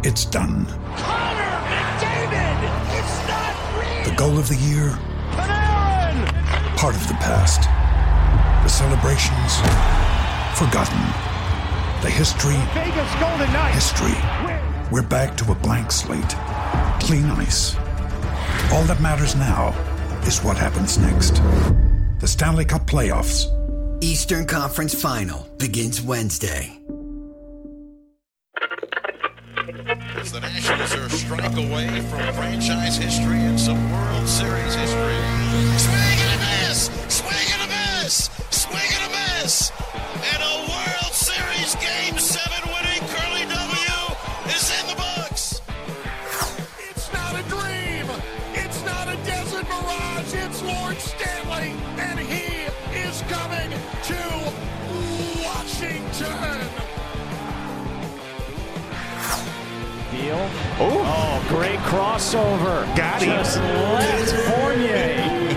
It's done. Connor McDavid! It's not real! The goal of the year? Panarin! Part of the past. The celebrations? Forgotten. The history? Vegas Golden Knights! History. We're back to a blank slate. Clean ice. All that matters now is what happens next. The Stanley Cup Playoffs. Eastern Conference Final begins Wednesday. As the Nationals are a strike away from franchise history and some World Series history. Swing and a miss! Swing and a miss! Swing and a miss! And a World Series Game 7 winning Curly W is in the books! It's not a dream! It's not a desert mirage! It's Lord Stanley! And he is coming to Washington! Deal. Oh, great crossover. Got him. Just left Fournier.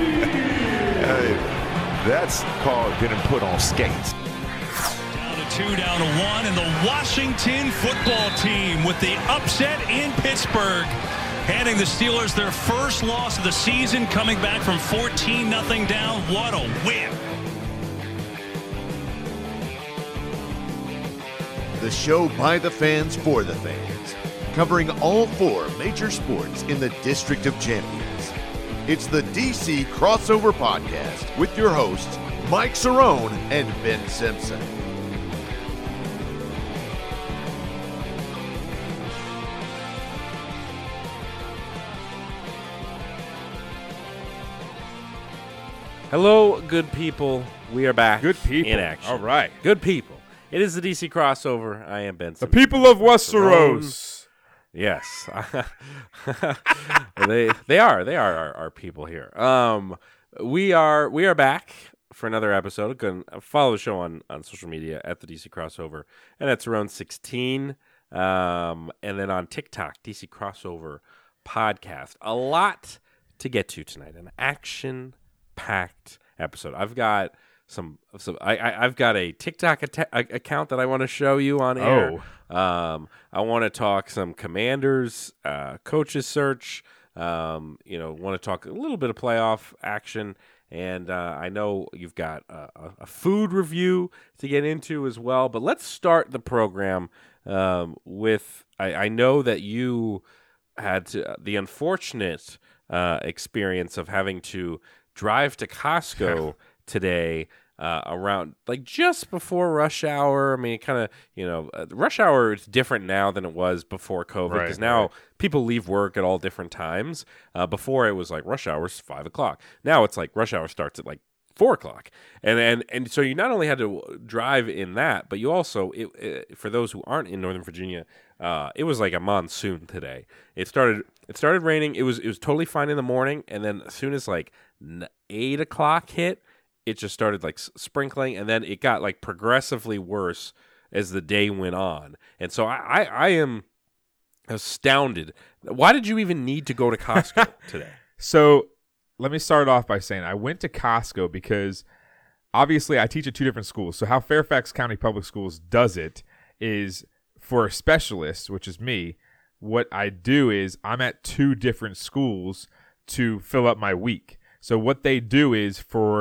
That's called getting put on skates. Down to 2, down to 1, and the Washington football team with the upset in Pittsburgh, handing the Steelers their first loss of the season, coming back from 14-0 down. What a win. The show by the fans for the fans, covering all 4 major sports in the District of Champions. It's the DC Crossover Podcast with your hosts, Mike Cerrone and Ben Simpson. Hello, good people. We are back. Good people. In action. All right. Good people. It is the DC Crossover. I am Ben The Simpson. people of Westeros. Yes. they are our people here. We are back for another episode. You can follow the show on social media at the DC Crossover, and it's around 16. And then on TikTok, DC Crossover Podcast. A lot to get to tonight. An action-packed episode. I've got I've got a TikTok account that I want to show you on air. I want to talk some Commanders, coaches search. Want to talk a little bit of playoff action, and I know you've got a food review to get into as well. But let's start the program with I know that you had the unfortunate experience of having to drive to Costco today around just before rush hour. I mean, kind of, rush hour is different now than it was before COVID because now people leave work at all different times. Before it was like rush hour is 5 o'clock. Now it's like rush hour starts at 4 o'clock. And so you not only had to drive in that, but you also, for those who aren't in Northern Virginia, it was like a monsoon today. It started raining. It was totally fine in the morning. And then as soon as 8 o'clock hit, it just started sprinkling, and then it got progressively worse as the day went on. And so I am astounded. Why did you even need to go to Costco today? So let me start off by saying I went to Costco because obviously I teach at 2 different schools. So how Fairfax County Public Schools does it is for a specialist, which is me, what I do is I'm at 2 different schools to fill up my week. So what they do is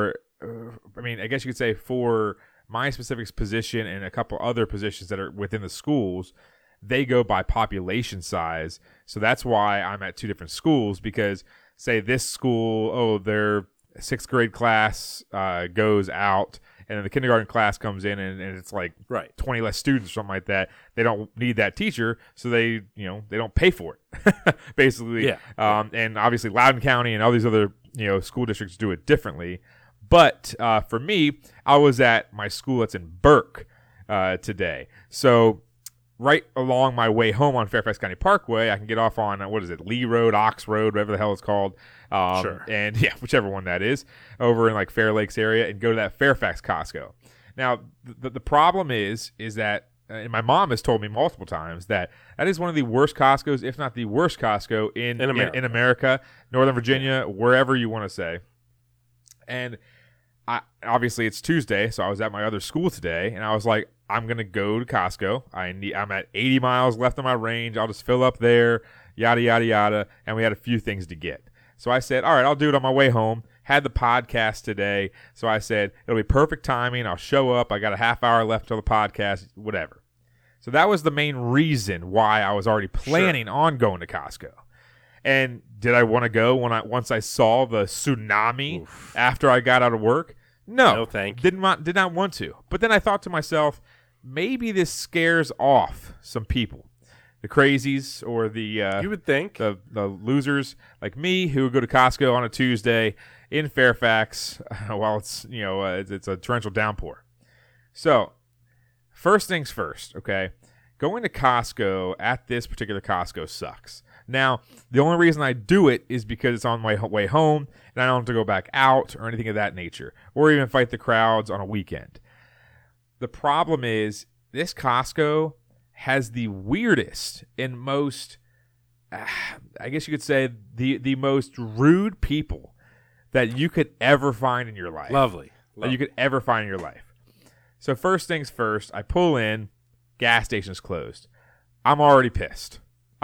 I guess you could say for my specific position and a couple other positions that are within the schools, they go by population size. So that's why I'm at 2 different schools because, say, this school, their 6th grade class goes out, and then the kindergarten class comes in, and it's 20 less students or something like that. They don't need that teacher, so they don't pay for it, basically. Yeah. And obviously Loudoun County and all these other school districts do it differently. But for me, I was at my school that's in Burke today. So right along my way home on Fairfax County Parkway, I can get off on, Lee Road, Ox Road, whatever the hell it's called. Sure. And whichever one that is, over in Fair Lakes area, and go to that Fairfax Costco. Now, the problem is that, and my mom has told me multiple times that is one of the worst Costcos, if not the worst Costco in America, Northern Virginia, wherever you want to say. And obviously it's Tuesday, so I was at my other school today, and I was like, I'm going to go to Costco. I'm at 80 miles left on my range. I'll just fill up there, yada, yada, yada. And we had a few things to get. So I said, all right, I'll do it on my way home. Had the podcast today. So I said, it'll be perfect timing. I'll show up. I got a half hour left till the podcast, whatever. So that was the main reason why I was already planning on going to Costco. And did I want to go once I saw the tsunami after I got out of work? No, thank you. Did not want to. But then I thought to myself, maybe this scares off some people, the crazies or the you would think the losers like me who would go to Costco on a Tuesday in Fairfax while it's it's a torrential downpour. So first things first, okay, going to Costco at this particular Costco sucks. Now, the only reason I do it is because it's on my way home, and I don't have to go back out or anything of that nature, or even fight the crowds on a weekend. The problem is, this Costco has the weirdest and most, I guess you could say, the most rude people that you could ever find in your life. Lovely. That you could ever find in your life. So first things first, I pull in, gas station's closed. I'm already pissed.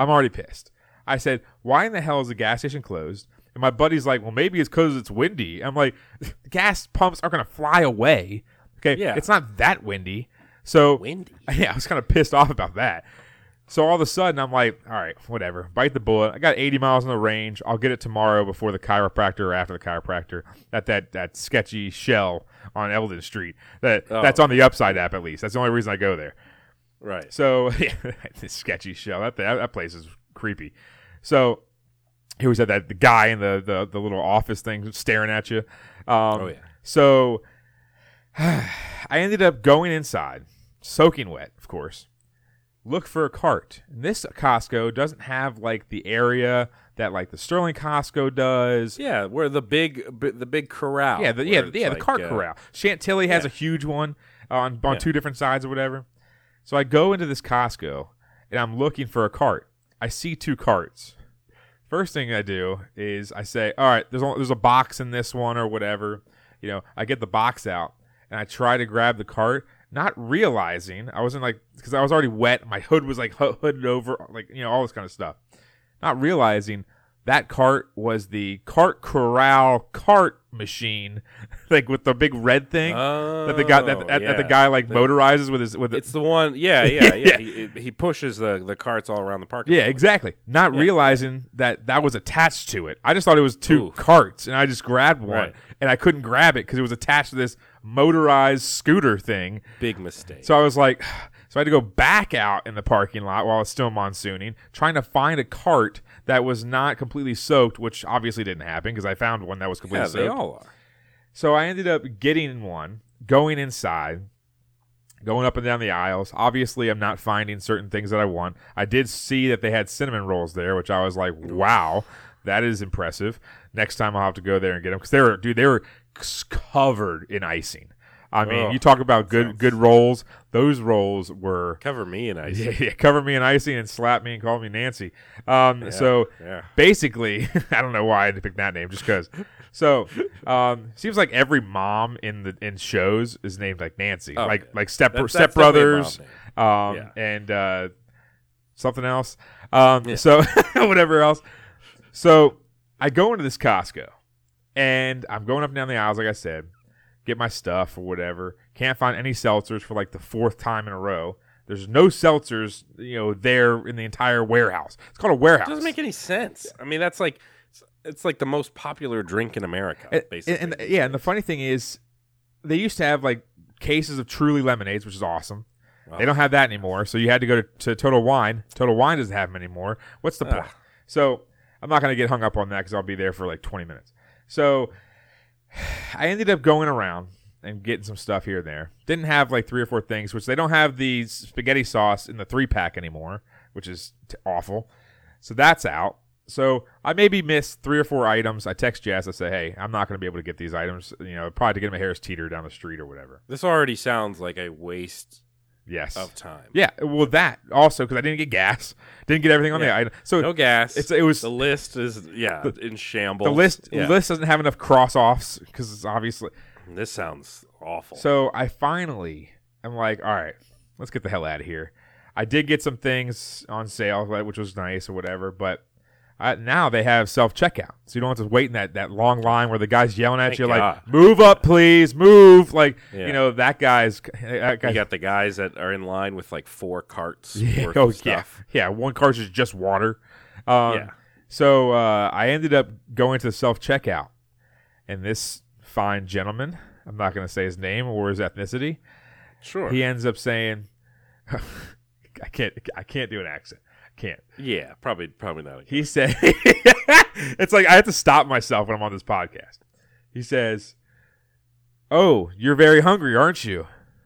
I said, why in the hell is the gas station closed? And my buddy's like, well, maybe it's because it's windy. I'm like, the gas pumps aren't going to fly away. Okay, yeah. It's not that windy. So, windy? Yeah, I was kind of pissed off about that. So all of a sudden, I'm like, all right, whatever. Bite the bullet. I got 80 miles in the range. I'll get it tomorrow before the chiropractor or after the chiropractor at that sketchy Shell on Eldon Street. That's on the Upside app, at least. That's the only reason I go there. Right. So, yeah, this sketchy Shell. That place is creepy. So here we said that the guy in the little office thing staring at you. So I ended up going inside, soaking wet, of course. Look for a cart. And this Costco doesn't have like the area that like the Sterling Costco does. Yeah, where the big corral. Yeah, the cart corral. Chantilly has a huge one on two different sides or whatever. So I go into this Costco and I'm looking for a cart. I see two carts. First thing I do is I say, all right, there's a box in this one or whatever. I get the box out and I try to grab the cart, not realizing I wasn't because I was already wet. My hood was hooded over, all this kind of stuff. Not realizing that cart was the cart corral cart machine, with the big red thing that the guy that the guy motorizes with his. It's the one, yeah. He pushes the carts all around the parking lot. Yeah, exactly. Not realizing that was attached to it. I just thought it was two carts, and I just grabbed one, and I couldn't grab it because it was attached to this motorized scooter thing. Big mistake. So I was like. So I had to go back out in the parking lot while it's still monsooning, trying to find a cart that was not completely soaked, which obviously didn't happen because I found one that was completely soaked. Yeah, they all are. So I ended up getting one, going inside, going up and down the aisles. Obviously, I'm not finding certain things that I want. I did see that they had cinnamon rolls there, which I was like, wow, that is impressive. Next time I'll have to go there and get them because they were covered in icing. I mean, you talk about good rolls. Those rolls were cover me in icing. Yeah, cover me in icing and slap me and call me Nancy. So basically, I don't know why I had to pick that name, just because. So seems like every mom in shows is named like Nancy, like Step Brothers, and something else. So whatever else. So I go into this Costco, and I'm going up and down the aisles, like I said. Get my stuff or whatever. Can't find any seltzers for the fourth time in a row. There's no seltzers, there in the entire warehouse. It's called a warehouse. It doesn't make any sense. I mean, that's it's the most popular drink in America, basically. And the funny thing is, they used to have cases of Truly lemonades, which is awesome. Wow. They don't have that anymore, so you had to go to Total Wine. Total Wine doesn't have them anymore. What's the point? So I'm not going to get hung up on that because I'll be there for 20 minutes. So I ended up going around and getting some stuff here and there. Didn't have 3 or 4 things, which they don't have the spaghetti sauce in the 3-pack anymore, which is awful. So that's out. So I maybe missed 3 or 4 items. I text Jess. I say, hey, I'm not going to be able to get these items. Probably to get them at Harris Teeter down the street or whatever. This already sounds like a waste of time. Yeah, well, that also because I didn't get gas. Didn't get everything on the item. So no gas. It was the list is in shambles. The list doesn't have enough cross-offs because it's obviously. This sounds awful. So I finally am like, all right, let's get the hell out of here. I did get some things on sale, which was nice or whatever, but now they have self-checkout. So you don't have to wait in that long line where the guy's yelling at you like, move up, please, move. Like, that guy's... You got the guys that are in line with like 4 carts worth of stuff. Yeah, one cart is just water. So I ended up going to the self-checkout, and this fine gentleman, I'm not going to say his name or his ethnicity. Sure. He ends up saying, I can't do an accent. I can't. Yeah, probably not. He said, it's like I have to stop myself when I'm on this podcast. He says, "Oh, you're very hungry, aren't you?"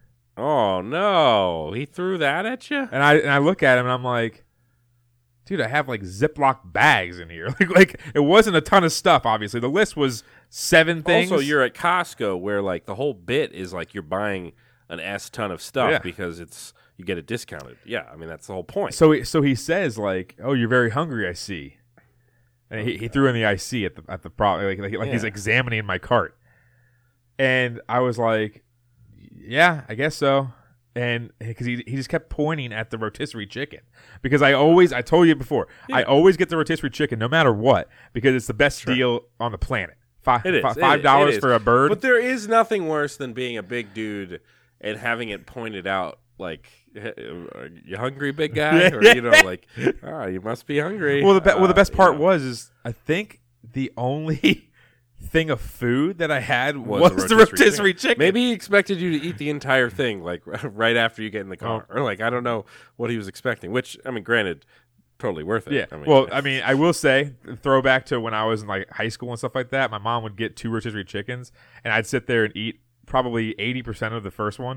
Oh no, he threw that at you. And I look at him and I'm like, dude, I have like Ziploc bags in here. like it wasn't a ton of stuff. Obviously, the list was 7 things. Also, you're at Costco where like the whole bit is like you're buying an S ton of stuff because you get it discounted. Yeah, I mean that's the whole point. So he says like, "Oh, you're very hungry, I see." And he threw in the "I see" at the problem, like he's examining my cart. And I was like, "Yeah, I guess so." And because he just kept pointing at the rotisserie chicken, because I told you before, I always get the rotisserie chicken no matter what, because it's the best deal on the planet. $5 for a bird. But there is nothing worse than being a big dude and having it pointed out like, "Are you hungry, big guy?" Or like, "Oh, you must be hungry." Well, the best part was I think the only thing of food that I had was the rotisserie chicken. Maybe he expected you to eat the entire thing, like right after you get in the car, or like I don't know what he was expecting. Which, I mean, granted, totally worth it. Yeah. I will say, throwback to when I was in like high school and stuff like that. My mom would get 2 rotisserie chickens, and I'd sit there and eat probably 80% of the first one.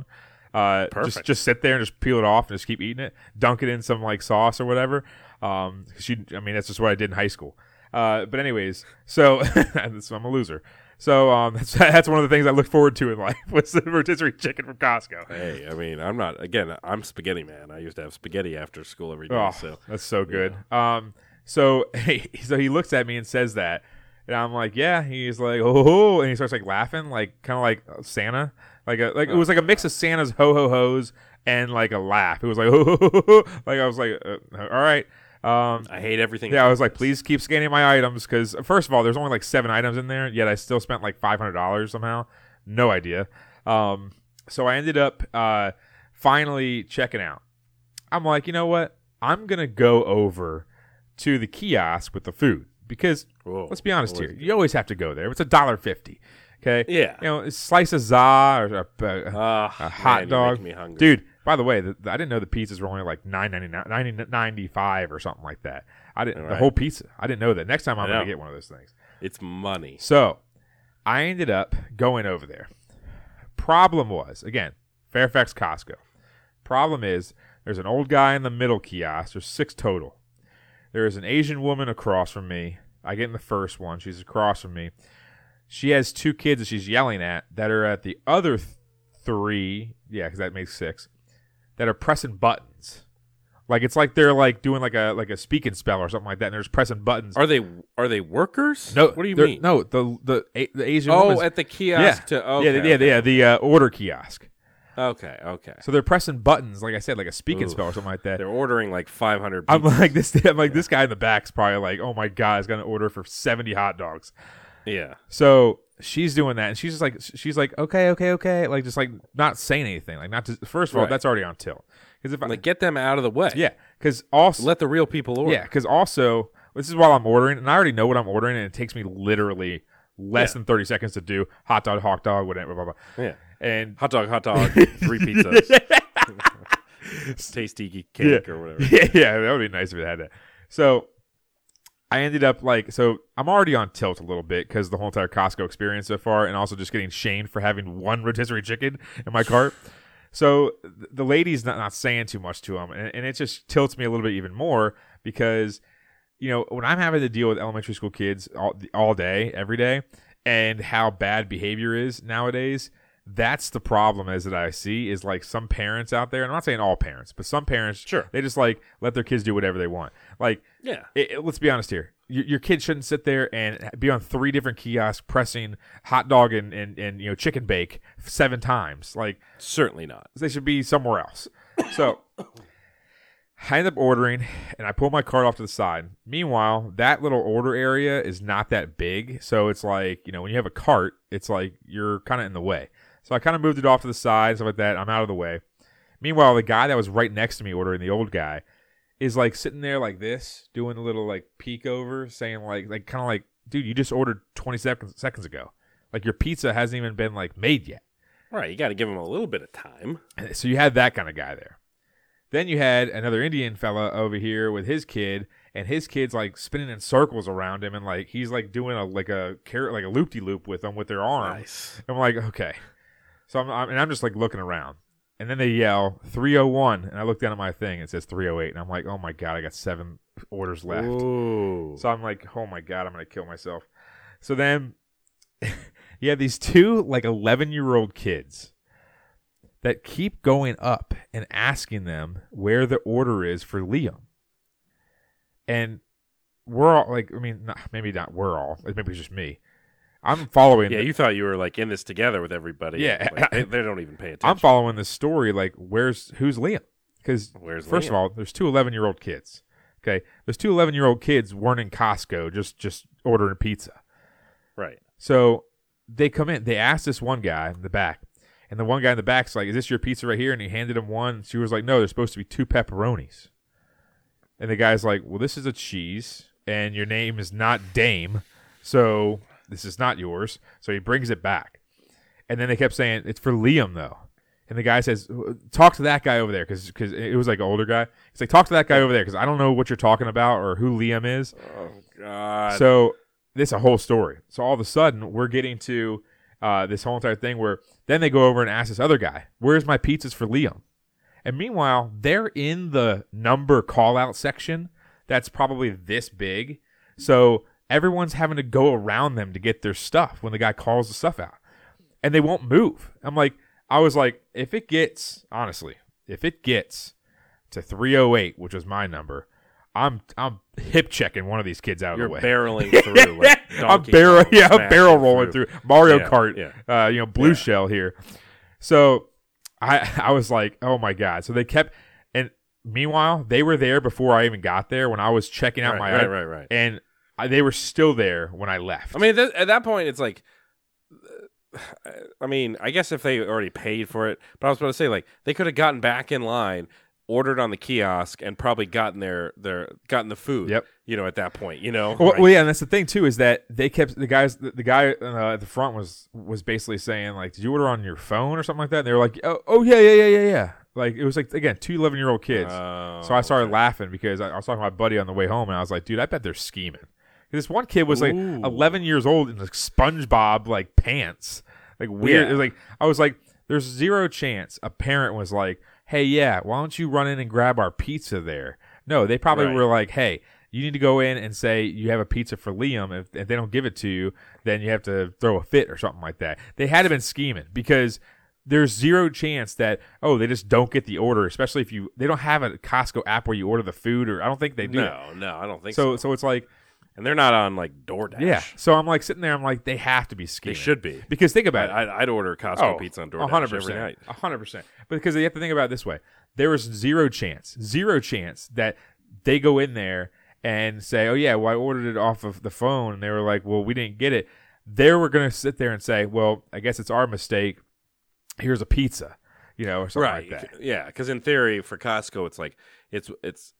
Just sit there and just peel it off and just keep eating it, dunk it in some like sauce or whatever. That's just what I did in high school. But anyways, so I'm a loser. So that's one of the things I look forward to in life was the rotisserie chicken from Costco. Hey, I mean, I'm spaghetti man. I used to have spaghetti after school every day. Oh, so that's so good. So he looks at me and says that, and I'm like, yeah. He's like, oh, and he starts like laughing, like kind of like Santa. It was like a mix of Santa's ho ho ho's and like a laugh. It was like like I was like, all right. I hate everything. Yeah, I was like, please keep scanning my items, because first of all, there's only like 7 items in there, yet I still spent like $500 somehow. No idea. So I ended up finally checking out. I'm like, you know what? I'm gonna go over to the kiosk with the food, because let's be honest here, you always have to go there. It's $1.50. Okay. Yeah. A slice of za or a hot dog. You make me hungry. Dude, by the way, I didn't know the pizzas were only like $9.95 or something like that. The whole pizza. I didn't know that. Next time I'm going to get one of those things. It's money. So I ended up going over there. Problem was, again, Fairfax Costco. Problem is, there's an old guy in the middle kiosk. There's 6 total. There is an Asian woman across from me. I get in the first one. She's across from me. She has 2 kids that she's yelling at that are at the other 3, because that makes 6, that are pressing buttons. Like it's like they're like doing like a speak and spell or something like that, and they're just pressing buttons. Are they workers? No. What do you mean? No, the Asian. Oh, at the kiosk. The order kiosk. Okay. So they're pressing buttons, like I said, like a speak and spell or something like that. They're ordering like 500 pizzas. I'm like this guy in the back's probably like, oh my god, he's gonna order for 70 hot dogs. Yeah. So she's doing that, and she's like, okay, like just like not saying anything, like not just. First of all, that's already on tilt. Because if I get them out of the way, because also let the real people order. Yeah, because also this is while I'm ordering, and I already know what I'm ordering, and it takes me literally less than 30 seconds to do hot dog, whatever, blah, blah, blah. Yeah, and hot dog, 3 pizzas, tasty cake or whatever. Yeah, that would be nice if it had that. So I ended up I'm already on tilt a little bit because the whole entire Costco experience so far, and also just getting shamed for having 1 rotisserie chicken in my cart. So the lady's not saying too much to him, and it just tilts me a little bit even more because, when I'm having to deal with elementary school kids all day, every day, and how bad behavior is nowadays, that's the problem that I see is like some parents out there, and I'm not saying all parents, but some parents, they just like let their kids do whatever they want. Like, let's be honest here. Your kid shouldn't sit there and be on 3 different kiosks pressing hot dog and chicken bake 7 times. Like, certainly not. They should be somewhere else. So I end up ordering, and I pull my cart off to the side. Meanwhile, that little order area is not that big, so it's like, when you have a cart, it's like you're kind of in the way. So I kind of moved it off to the side, stuff like that. I'm out of the way. Meanwhile, the guy that was right next to me ordering, the old guy, is like sitting there like this, doing a little like peek over, saying like kind of like, dude, you just ordered 20 seconds ago. Like your pizza hasn't even been like made yet. Right, you got to give him a little bit of time. So you had that kind of guy there. Then you had another Indian fella over here with his kid, and his kid's like spinning in circles around him, and like he's like doing a loop-de-loop with them with their arm. Nice. I'm like, okay. So I'm just like looking around, and then they yell 301, and I look down at my thing, it says 308, and I'm like, oh my god, I got 7 orders left. Ooh. So I'm like, oh my god, I'm gonna kill myself. So then you have these 2 like 11-year-old kids that keep going up and asking them where the order is for Liam. And we're all like, maybe not we're all, maybe it's just me. I'm following. Yeah, you thought you were like in this together with everybody. Yeah. Like, they don't even pay attention. I'm following this story like, who's Liam? Because first Liam? of all, there's 2 11-year-old kids. Okay? Those 2 11-year-old kids weren't in Costco just ordering pizza. Right. So they come in. They ask this one guy in the back. And the one guy in the back's like, is this your pizza right here? And he handed him one. She was like, no, there's supposed to be 2 pepperonis. And the guy's like, well, this is a cheese, and your name is not Dame, so this is not yours. So he brings it back. And then they kept saying, it's for Liam, though. And the guy says, talk to that guy over there, because it was like an older guy. He's like, talk to that guy over there, because I don't know what you're talking about or who Liam is. Oh, God. So this is a whole story. So all of a sudden, we're getting to this whole entire thing where then they go over and ask this other guy, where's my pizzas for Liam? And meanwhile, they're in the number call-out section that's probably this big. So everyone's having to go around them to get their stuff when the guy calls the stuff out. And they won't move. I was like, if it gets to 308, which was my number, I'm hip checking one of these kids out of the way. You're barreling through. Like I'm barrel rolling through Mario Kart. Yeah. Blue shell here. So I was like, oh my god. So they kept, and meanwhile they were there before I even got there when I was checking out right. And they were still there when I left. At that point, it's like, I guess if they already paid for it, but I was about to say, like, they could have gotten back in line, ordered on the kiosk, and probably gotten gotten the food. Yep. At that point, Well, yeah, and that's the thing too, is that they kept the guy at the front was basically saying like, did you order on your phone or something like that? And they were like, oh yeah. Like it was like, again, 2 11-year-old kids. So I started laughing because I was talking to my buddy on the way home, and I was like, dude, I bet they're scheming. This one kid was like 11 years old in like SpongeBob like pants, like weird. Yeah. It was like, I was like, there's 0 chance a parent was like, hey, yeah, why don't you run in and grab our pizza there? No, they probably were like, hey, you need to go in and say you have a pizza for Liam. If they don't give it to you, then you have to throw a fit or something like that. They had to have been scheming because there's 0 chance that, they just don't get the order, especially if they don't have a Costco app where you order the food, or I don't think they do. No, I don't think so. So it's like, and they're not on like DoorDash. Yeah. So I'm like sitting there, I'm like, they have to be scheming. They should be. Because think about it. I'd order Costco pizza on DoorDash 100%, every night. 100%. Because you have to think about it this way. There was 0 chance that they go in there and say, oh yeah, well I ordered it off of the phone, and they were like, well, we didn't get it. They were going to sit there and say, well, I guess it's our mistake. Here's a pizza, or something like that. Yeah, because in theory for Costco, it's like it's.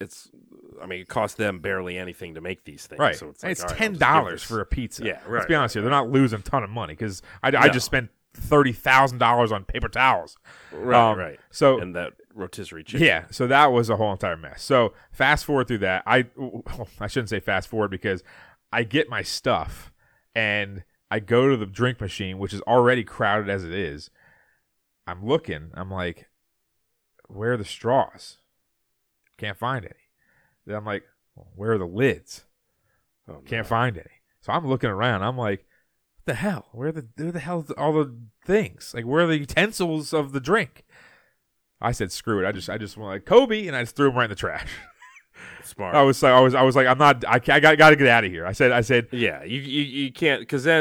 It costs them barely anything to make these things. Right. So it's like, it's $10 for a pizza. Yeah, right. Let's be honest here. They're not losing a ton of money because I just spent $30,000 on paper towels. Right. So, and that rotisserie chicken. Yeah. So that was a whole entire mess. So fast forward through that. I shouldn't say fast forward because I get my stuff and I go to the drink machine, which is already crowded as it is. I'm looking. I'm like, where are the straws? Can't find any. Then I'm like, where are the lids? Can't find any. So I'm looking around. I'm like, what the hell? Where the hell are all the things? Like, where are the utensils of the drink? I said, screw it. I just went like, Kobe, and I just threw them right in the trash. Smart. I was like, I'm not. I got to get out of here. I said. Yeah, you can't, because then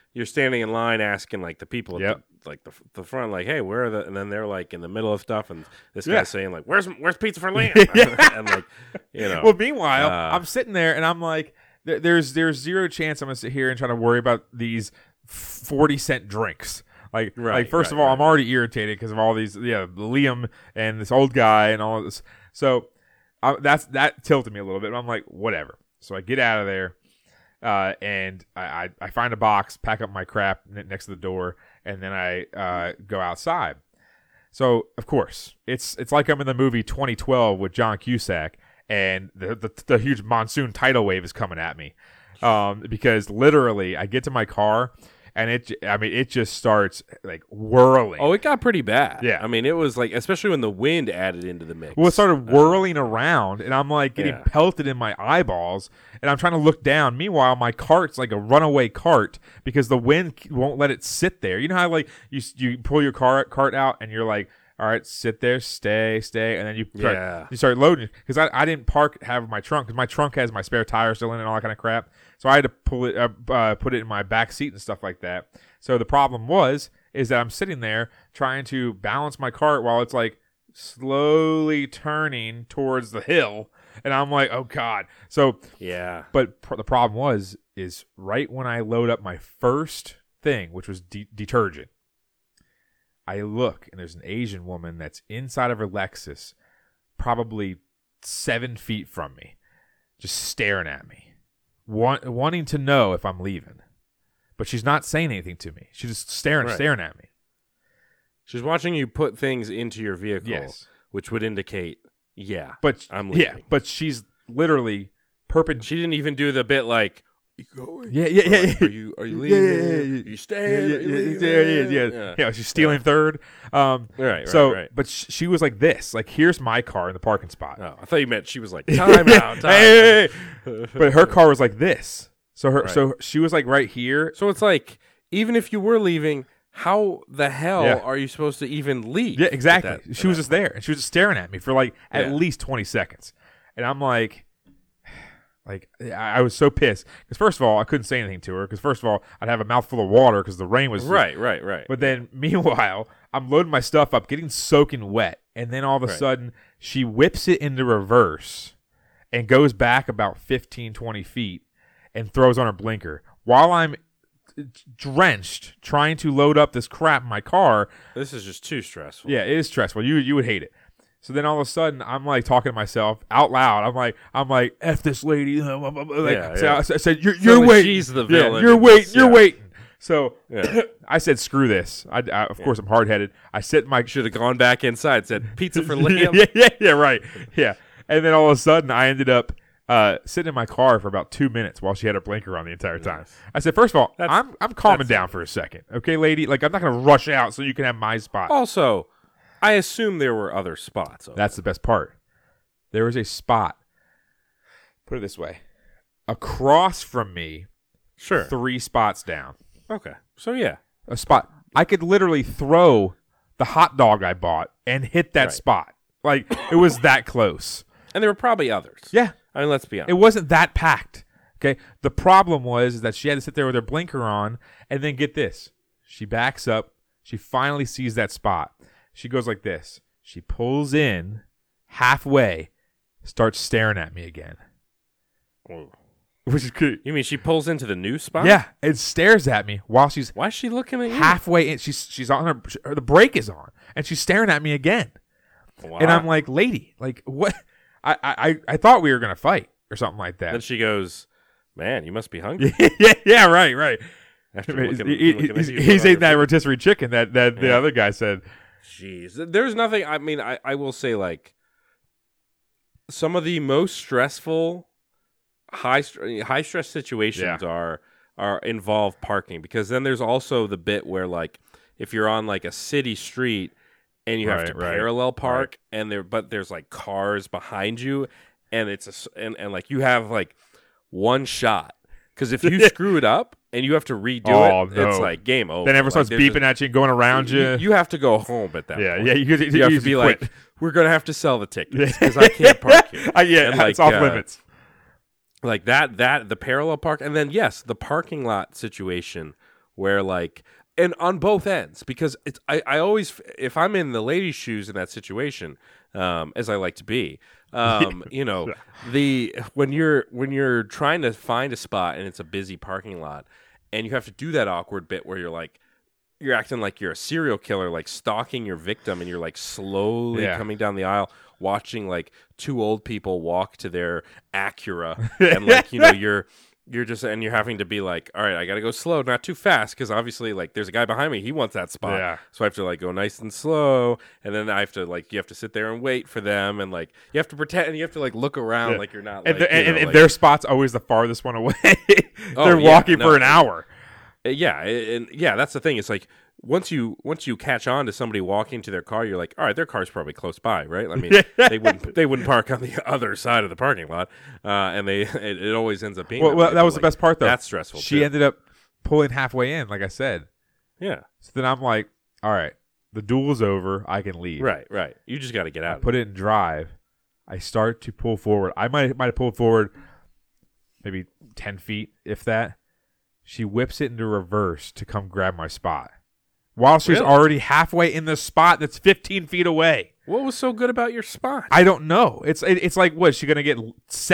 you're standing in line asking like the people at the front, like, hey, where are the? And then they're like in the middle of stuff, and this guy's saying like, where's pizza for Liam? And like, Well, meanwhile, I'm sitting there and I'm like, there's zero chance I'm gonna sit here and try to worry about these 40-cent drinks. First of all, I'm already irritated because of all these, Liam and this old guy and all of this. So that tilted me a little bit. But I'm like, whatever. So I get out of there, and I find a box, pack up my crap next to the door, and then I go outside. So of course, it's like I'm in the movie 2012 with John Cusack, and the huge monsoon tidal wave is coming at me, because literally I get to my car. And it just starts like whirling. Oh, it got pretty bad. Yeah. I mean, it was like, especially when the wind added into the mix. Well, it started whirling around, and I'm like getting pelted in my eyeballs, and I'm trying to look down. Meanwhile, my cart's like a runaway cart because the wind won't let it sit there. You know how like you pull your cart out, and you're like, all right, sit there, stay, and then you start loading because I didn't have my trunk because my trunk has my spare tire still in it and all that kind of crap. So I had to pull it, put it in my back seat and stuff like that. So the problem is that I'm sitting there trying to balance my cart while it's like slowly turning towards the hill, and I'm like, oh god. So but the problem is right when I load up my first thing, which was detergent. I look, and there's an Asian woman that's inside of her Lexus, probably 7 feet from me, just staring at me, wanting to know if I'm leaving. But she's not saying anything to me. She's just staring at me. She's watching you put things into your vehicle, which would indicate, I'm leaving. Yeah, but she's literally She didn't even do the bit like, you going? Yeah. Are you leaving? Are you staying? Yeah. She's stealing third. Right. But she was like this. Like, here's my car in the parking spot. Oh, I thought you meant she was like, time out. Hey. But her car was like this. So she was like right here. So it's like, even if you were leaving, how the hell are you supposed to even leave? Yeah, exactly. She was just there, and she was just staring at me for like at least 20 seconds. And I'm like I was so pissed because first of all I couldn't say anything to her because first of all I'd have a mouthful of water because the rain was right. But then meanwhile I'm loading my stuff up, getting soaking wet, and then all of a sudden she whips it into reverse and goes back about 15-20 feet and throws on her blinker while I'm drenched trying to load up this crap in my car. This is just too stressful. Yeah, it is stressful. You would hate it. So then all of a sudden, I'm like talking to myself out loud. I'm like, F this lady. I said, you're waiting. She's the villain. You're waiting. So I said, screw this. Of course, I'm hard headed. I sit in my. Should have gone back inside. Said pizza for Liam. Yeah, right. Yeah, and then all of a sudden, I ended up sitting in my car for about 2 minutes while she had her blinker on the entire time. I said, first of all, I'm calming down for a second, okay, lady. Like, I'm not gonna rush out so you can have my spot. Also, I assume there were other spots. That's the best part. There was a spot, put it this way, across from me, 3 spots down. Okay. So, yeah. A spot. I could literally throw the hot dog I bought and hit that spot. Like, it was that close. And there were probably others. Yeah. I mean, let's be honest. It wasn't that packed. Okay. The problem was that she had to sit there with her blinker on, and then get this. She backs up. She finally sees that spot. She goes like this. She pulls in halfway, starts staring at me again. Whoa. Which is good. You mean she pulls into the new spot? Yeah, and stares at me while she's. Why is she looking at you? Halfway in, she's on the brake is on, and she's staring at me again. Wow. And I'm like, lady, like what? I thought we were gonna fight or something like that. Then she goes, man, you must be hungry. yeah, right. He's ate that rotisserie chicken that the other guy said. Jeez, there's nothing. I mean, I will say, like, some of the most stressful high stress situations are involve parking, because then there's also the bit where, like, if you're on like a city street and you have to parallel park and there's like cars behind you, and it's and like you have like one shot, because if you screw it up and you have to redo it, it's like game over. Then everyone starts beeping at you and going around you. You have to go home at that point. Yeah. You have to be like, we're going to have to sell the tickets because I can't park here. It's off limits. Like that, the parallel park. And then, yes, the parking lot situation where like, and on both ends, because I always, if I'm in the lady's shoes in that situation, as I like to be, you know, when you're trying to find a spot and it's a busy parking lot, and you have to do that awkward bit where you're acting like you're a serial killer, like stalking your victim, and you're like slowly coming down the aisle, watching like two old people walk to their Acura, and like, you know, you're just, and you're having to be like, all right, I got to go slow, not too fast, because obviously like there's a guy behind me, he wants that spot, so I have to like go nice and slow, and then I have to like, you have to sit there and wait for them, and like you have to pretend, and you have to like look around like you're not, and, like, and their spot's always the farthest one away. They're walking for an hour. Yeah, and that's the thing. It's like once you catch on to somebody walking to their car, you're like, all right, their car's probably close by, right? I mean, they wouldn't park on the other side of the parking lot, and it always ends up being. Well, that was the best part, though. That's stressful. She ended up pulling halfway in, like I said. Yeah. So then I'm like, all right, the duel's over. I can leave. Right. You just got to get out. Put it in drive. I start to pull forward. I might have pulled forward maybe 10 feet, if that. She whips it into reverse to come grab my spot while she's already halfway in the spot that's 15 feet away. What was so good about your spot? I don't know. It's like, what, is she going to get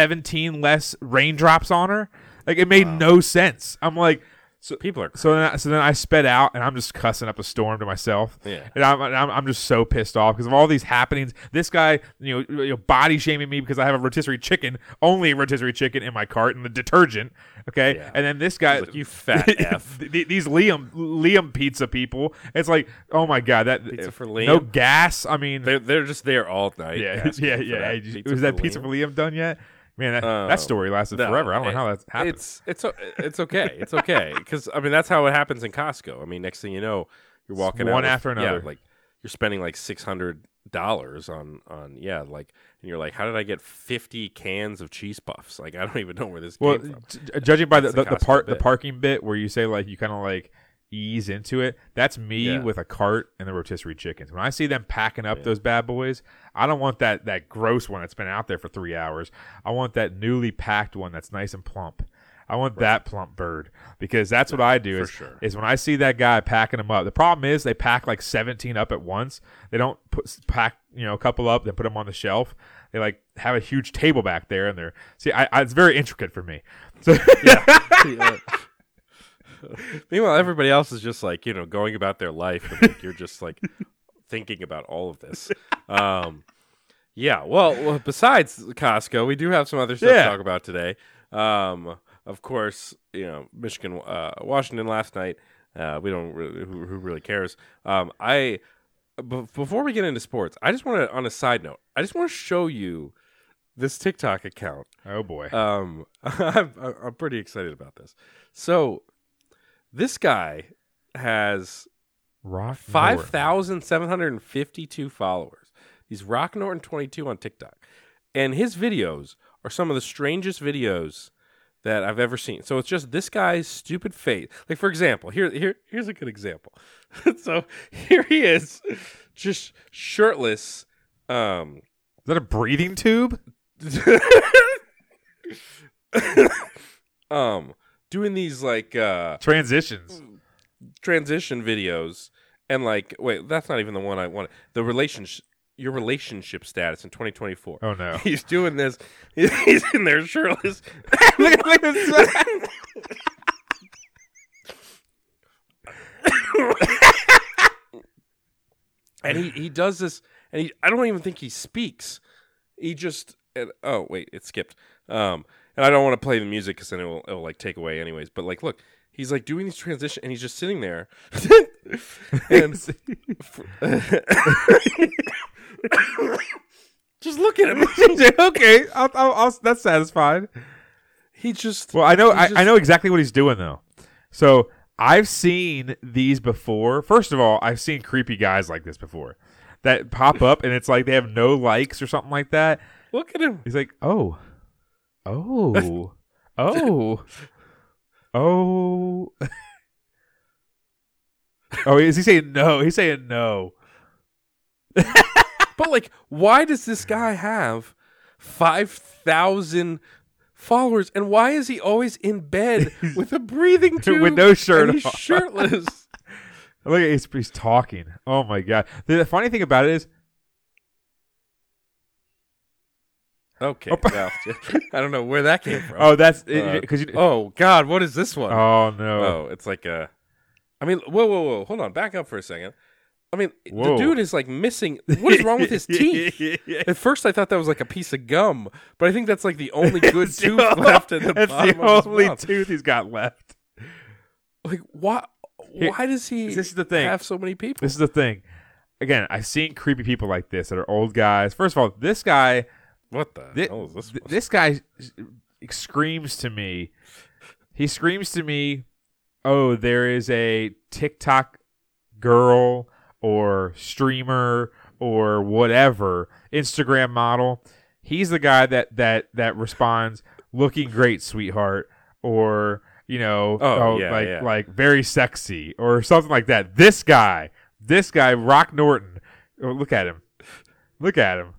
17 less raindrops on her? Like, it made no sense. I'm like, so then I sped out, and I'm just cussing up a storm to myself. Yeah. And I'm just so pissed off because of all these happenings. This guy, you know, body shaming me because I have a rotisserie chicken, only a rotisserie chicken in my cart, and the detergent. Okay. Yeah. And then this guy, like, you fat F. These Liam pizza people. It's like, oh my God, that pizza for Liam. No gas. I mean, they're just there all night. Yeah. Was that pizza for Liam done yet? Man, that story lasted forever. I don't know how that happened. It's okay. It's okay because I mean that's how it happens in Costco. I mean, next thing you know, you're walking one out after another. Yeah, like you're spending like $600 on like, and you're like, how did I get 50 cans of cheese puffs? Like, I don't even know where this came from. Judging by the parking bit where you say like you kind of like ease into it, that's me with a cart and the rotisserie chickens. When I see them packing up those bad boys, I don't want that gross one that's been out there for 3 hours. I want that newly packed one that's nice and plump. I want that plump bird, because that's what I do is when I see that guy packing them up. The problem is they pack like 17 up at once. They don't pack, you know, a couple up, then put them on the shelf. They like have a huge table back there, and it's very intricate for me. So Meanwhile, everybody else is just like, you know, going about their life, and like, you're just like thinking about all of this. Well, besides Costco, we do have some other stuff to talk about today. Of course, you know, Michigan, Washington last night. We don't really, who really cares? Before we get into sports, I just want to, on a side note, I just want to show you this TikTok account. Oh boy. I'm pretty excited about this. So this guy has 5,752 followers. He's Rock Norton 22 on TikTok, and his videos are some of the strangest videos that I've ever seen. So it's just this guy's stupid face. Like, for example, here's a good example. So here he is, just shirtless. Is that a breathing tube? Doing these like transition videos, and like, wait, that's not even the one I wanted. Your relationship status in 2024. Oh no, he's doing this. He's in there shirtless. Look at this. And he does this, and I don't even think he speaks. He just oh wait, it skipped. And I don't want to play the music because then it'll like take away anyways. But like, look, he's like doing these transitions, and he's just sitting there, and just look at him. Okay, I'll that's satisfied. He just I know exactly what he's doing though. So I've seen these before. First of all, I've seen creepy guys like this before that pop up, and it's like they have no likes or something like that. Look at him. He's like, oh. Oh, is he saying no? He's saying no. But like, why does this guy have 5,000 followers, and why is he always in bed with a breathing tube with no shirt and he's on? shirtless? Look at he's talking. Oh my god! The funny thing about it is, okay, well, I don't know where that came from. Oh, that's because. Oh God, what is this one? Oh no! Oh, it's like a. I mean, whoa! Hold on, back up for a second. I mean, Whoa. the dude is like missing. What is wrong with his teeth? At first, I thought that was like a piece of gum, but I think that's like the only good tooth left at the That's bottom the of his only mouth. tooth he's got left. Like, why? Why does he? This is the thing. Have so many people? This is the thing. Again, I've seen creepy people like this that are old guys. First of all, this guy. What the hell is this? This guy screams to me. He screams to me, "Oh, there is a TikTok girl or streamer or whatever Instagram model." He's the guy that responds, "Looking great, sweetheart," or like very sexy or something like that. This guy, Rock Norton. Oh, look at him. What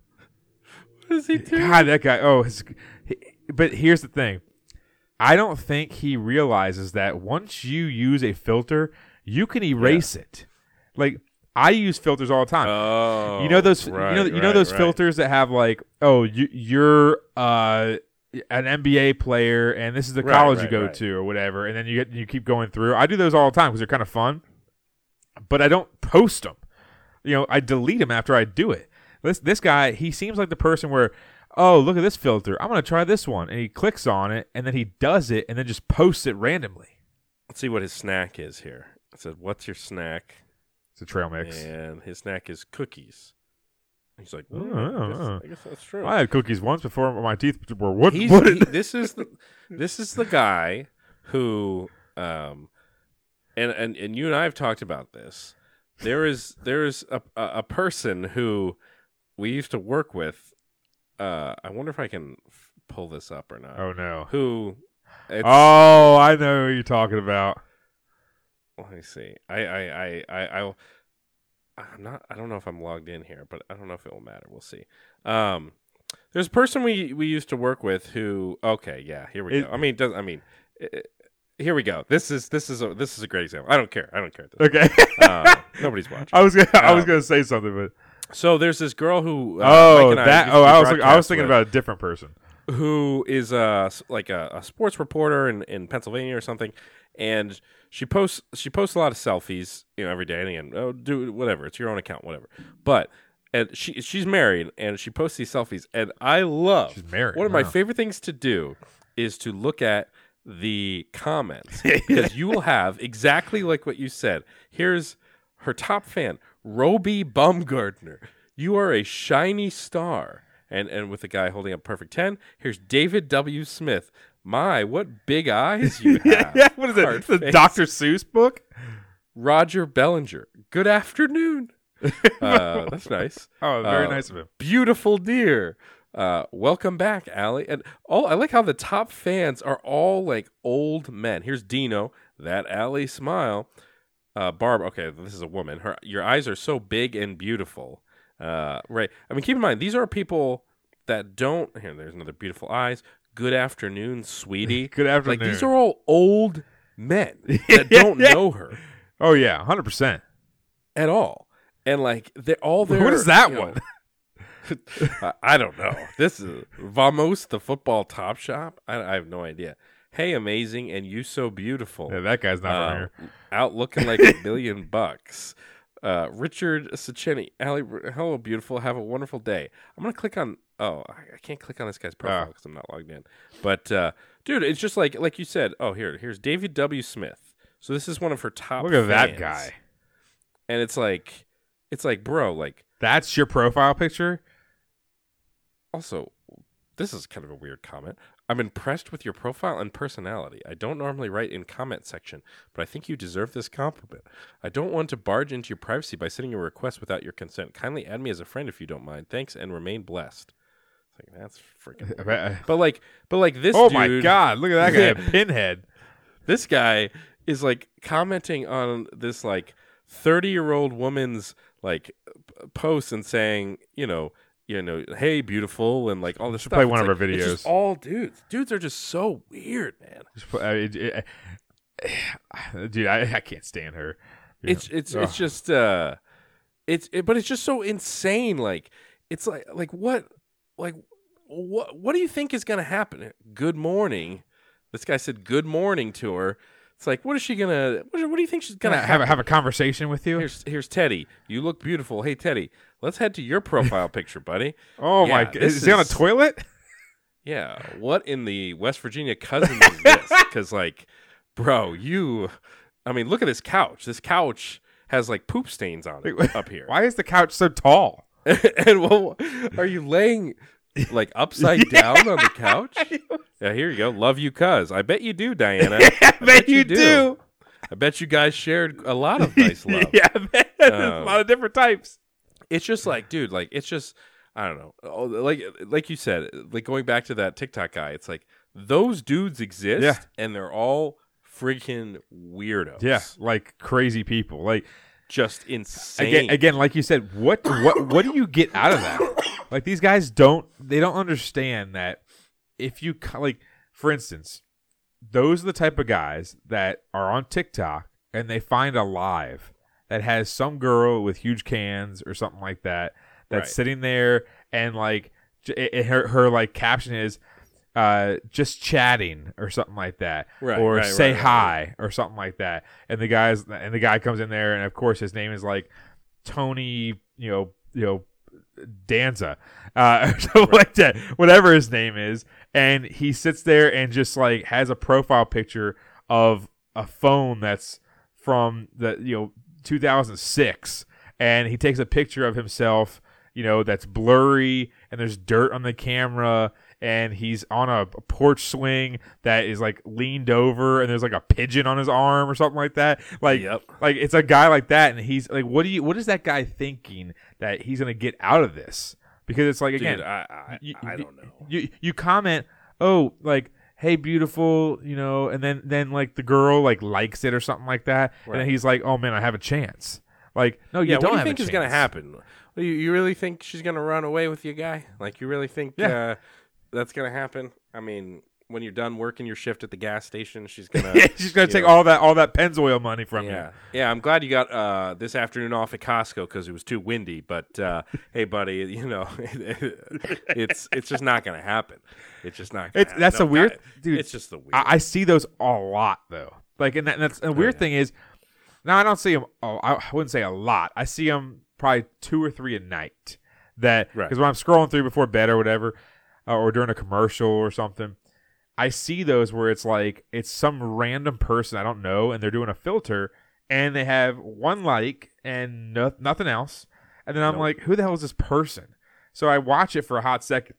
is he doing? God, that guy. But here's the thing. I don't think he realizes that once you use a filter, you can erase it. Like, I use filters all the time. Oh, you know those those filters that have like, you're an NBA player and this is the college you go to or whatever, and then you keep going through. I do those all the time because they're kind of fun, but I don't post them. I delete them after I do it. This guy, he seems like the person where, oh, look at this filter. I'm going to try this one. And he clicks on it, and then he does it, and then just posts it randomly. Let's see what his snack is here. It said, "What's your snack?" It's a trail mix. And his snack is cookies. He's like, I guess that's true. I had cookies once before my teeth were wooden. This is the guy who, and you and I have talked about this. There is a person who we used to work with. I wonder if I can pull this up or not. Oh no! Who? I know who you're talking about. Let me see. I'm not. I don't know if I'm logged in here, but I don't know if it will matter. We'll see. There's a person we used to work with who. Okay, yeah. Here we go. Here we go. This is a great example. I don't care. Okay. Nobody's watching. I was gonna say something, but so there's this girl who. I was thinking about a different person who is like a sports reporter in Pennsylvania or something, and she posts a lot of selfies, every day. And again, do whatever. It's your own account, whatever. But and she's married, and she posts these selfies, and I love. She's married. One of my favorite things to do is to look at the comments because you will have exactly like what you said. Here's her top fan, Roby Baumgartner. You are a shiny star. And with the guy holding up perfect 10. Here's David W. Smith. My, what big eyes you have. Yeah, what is it? The Dr. Seuss book? Roger Bellinger. Good afternoon. That's nice. Oh, very nice of him. Beautiful dear. Welcome back, Allie. And I like how the top fans are all like old men. Here's Dino. That Allie smile. Barb. Okay, this is a woman. Your eyes are so big and beautiful. Right. I mean, keep in mind, these are people that don't. Here, there's another beautiful eyes. Good afternoon, sweetie. Good afternoon. Like, these are all old men that don't know her. Oh, yeah, 100%. At all. And, like, they're all there. What is that one? I don't know. This is Vamos, the football top shop. I have no idea. Hey, amazing, and you so beautiful. Yeah, that guy's not from here. Out looking like $1 billion. Richard Sacchini. Allie, hello, beautiful. Have a wonderful day. I'm going to click on... Oh, I can't click on this guy's profile because I'm not logged in. But, dude, it's just like you said. Oh, here's David W. Smith. So this is one of her top Look at fans. that guy. And it's like, bro, like... That's your profile picture? Also, this is kind of a weird comment. I'm impressed with your profile and personality. I don't normally write in comment section, but I think you deserve this compliment. I don't want to barge into your privacy by sending a request without your consent. Kindly add me as a friend if you don't mind. Thanks and remain blessed. It's like, that's freaking weird. But like this oh dude... my God, look at that guy, Pinhead. This guy is like commenting on this like 30-year-old woman's like post and saying, hey, beautiful, and like all this stuff. Play one It's of like, our videos. It's just all dudes. Dudes are just so weird, man. Dude, I can't stand her. It's just but it's just so insane. Like it's like what do you think is gonna happen? Good morning. This guy said good morning to her. It's like, what is she gonna? What do you think she's gonna have a conversation with you? Here's Teddy. You look beautiful. Hey Teddy, let's head to your profile picture, buddy. Oh my god, is he on a toilet? Yeah. What in the West Virginia cousins is this? Because like, bro, look at this couch. This couch has like poop stains on it up here. Why is the couch so tall? And are you laying like upside down on the couch? Yeah, here you go. Love you, cuz. I bet you do, Diana. I bet you do. I bet you guys shared a lot of nice love. Yeah, I bet. A lot of different types. It's just like, dude, like it's just, I don't know. Like you said, like going back to that TikTok guy, it's like those dudes exist and they're all freaking weirdos. Yeah, like crazy people. Like just insane. Again, like you said, what do you get out of that? Like these guys don't understand that if you like, for instance, those are the type of guys that are on TikTok and they find a live that has some girl with huge cans or something like that's right. Sitting there and like her like caption is just chatting or something like that, or say hi or something like that, and the guy comes in there and of course his name is like Tony, Danza, or something like that, whatever his name is, and he sits there and just like has a profile picture of a phone that's from the 2006, and he takes a picture of himself, that's blurry and there's dirt on the camera, and he's on a porch swing that is like leaned over and there's like a pigeon on his arm or something like that. Like, like it's a guy like that, and he's like, what is that guy thinking that he's gonna get out of this? Because it's like, again, dude, I don't know. You comment, oh, like, hey, beautiful, and then like the girl like likes it or something like that, and then he's like, oh man, I have a chance. Like, no, you don't what do you have think a is chance. gonna happen? You really think she's gonna run away with you, guy? Like, you really think that's gonna happen? I mean, when you're done working your shift at the gas station, she's gonna take all that Pennzoil money from you. Yeah, I'm glad you got this afternoon off at Costco because it was too windy. But hey, buddy, it's just not gonna happen. It's just not. That's a weird, dude. It's just the weird. I see those a lot though. Like, and that's the weird thing is, now I don't see them. Oh, I wouldn't say a lot. I see them probably 2 or 3 a night. That because when I'm scrolling through before bed or whatever, or during a commercial or something, I see those where it's like it's some random person I don't know, and they're doing a filter, and they have 1 like and nothing else, and then I'm like, who the hell is this person? So I watch it for a hot second.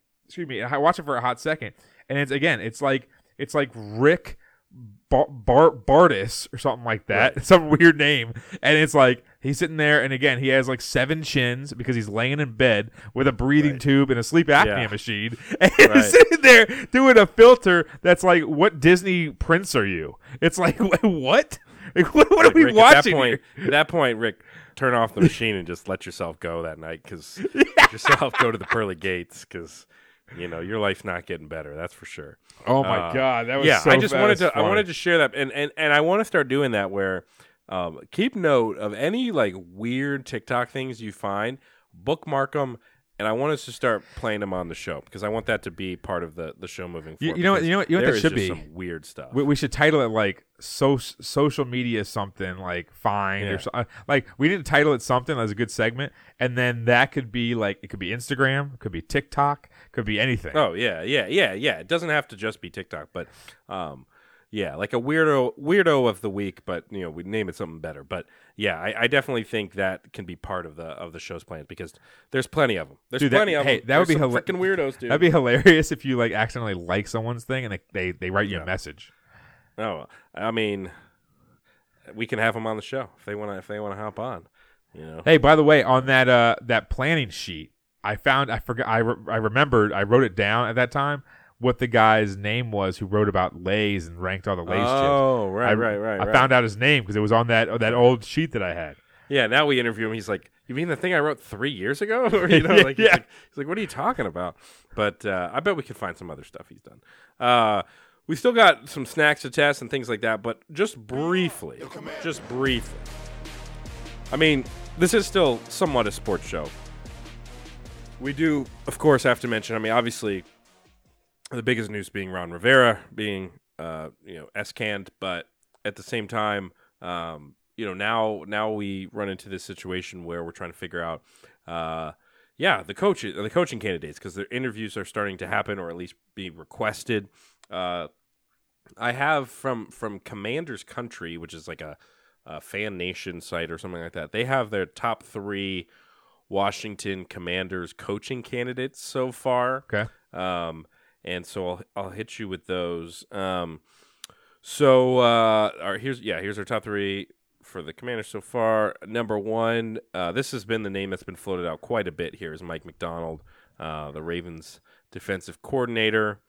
And it's like Rick Bardis or something like that, some weird name, and it's like he's sitting there, and again he has like 7 chins because he's laying in bed with a breathing tube and a sleep apnea machine, and he's sitting there doing a filter that's like, what Disney prince are you? It's like, what? Like, what are we Rick, watching? At that point, Rick, turn off the machine and just let yourself go that night, because let yourself go to the pearly gates, because your life's not getting better. That's for sure. Oh my God, that was so I just fast. I wanted to share that, and I want to start doing that where keep note of any like weird TikTok things you find, bookmark them, and I want us to start playing them on the show, because I want that to be part of the show moving forward. You know what that should be? Some weird stuff. We should title it like social media something, like Find or something. Like, we need to title it something as a good segment, and then that could be like, it could be Instagram, it could be TikTok, could be anything. Oh yeah. It doesn't have to just be TikTok, but like a weirdo of the week, but we name it something better. But yeah, I definitely think that can be part of the show's plans, because there's plenty of them. There's plenty of them. Hey, that would be freaking weirdos, dude. That'd be hilarious if you like accidentally like someone's thing and they write you a message. Oh, I mean, we can have them on the show if they want to hop on. Hey, by the way, on that planning sheet, I remembered I wrote it down at that time what the guy's name was who wrote about Lay's and ranked all the Lay's chips. Oh, right. I found out his name because it was on that old sheet that I had. Yeah, now we interview him. He's like, You mean the thing I wrote 3 years ago? Or, you know, like, he's like, what are you talking about? But I bet we could find some other stuff he's done. We still got some snacks to test and things like that, but just briefly. I mean, this is still somewhat a sports show. We do, of course, have to mention, I mean, obviously, the biggest news being Ron Rivera being, S-canned, but at the same time, now we run into this situation where we're trying to figure out, the coaching candidates, because their interviews are starting to happen or at least be requested. I have from Commander's Country, which is like a Fan Nation site or something like that. They have their top 3 Washington Commanders coaching candidates so far. Okay. And so I'll hit you with those. Here's our top 3 for the Commanders so far. Number 1, this has been the name that's been floated out quite a bit here, is Mike Macdonald, the Ravens defensive coordinator.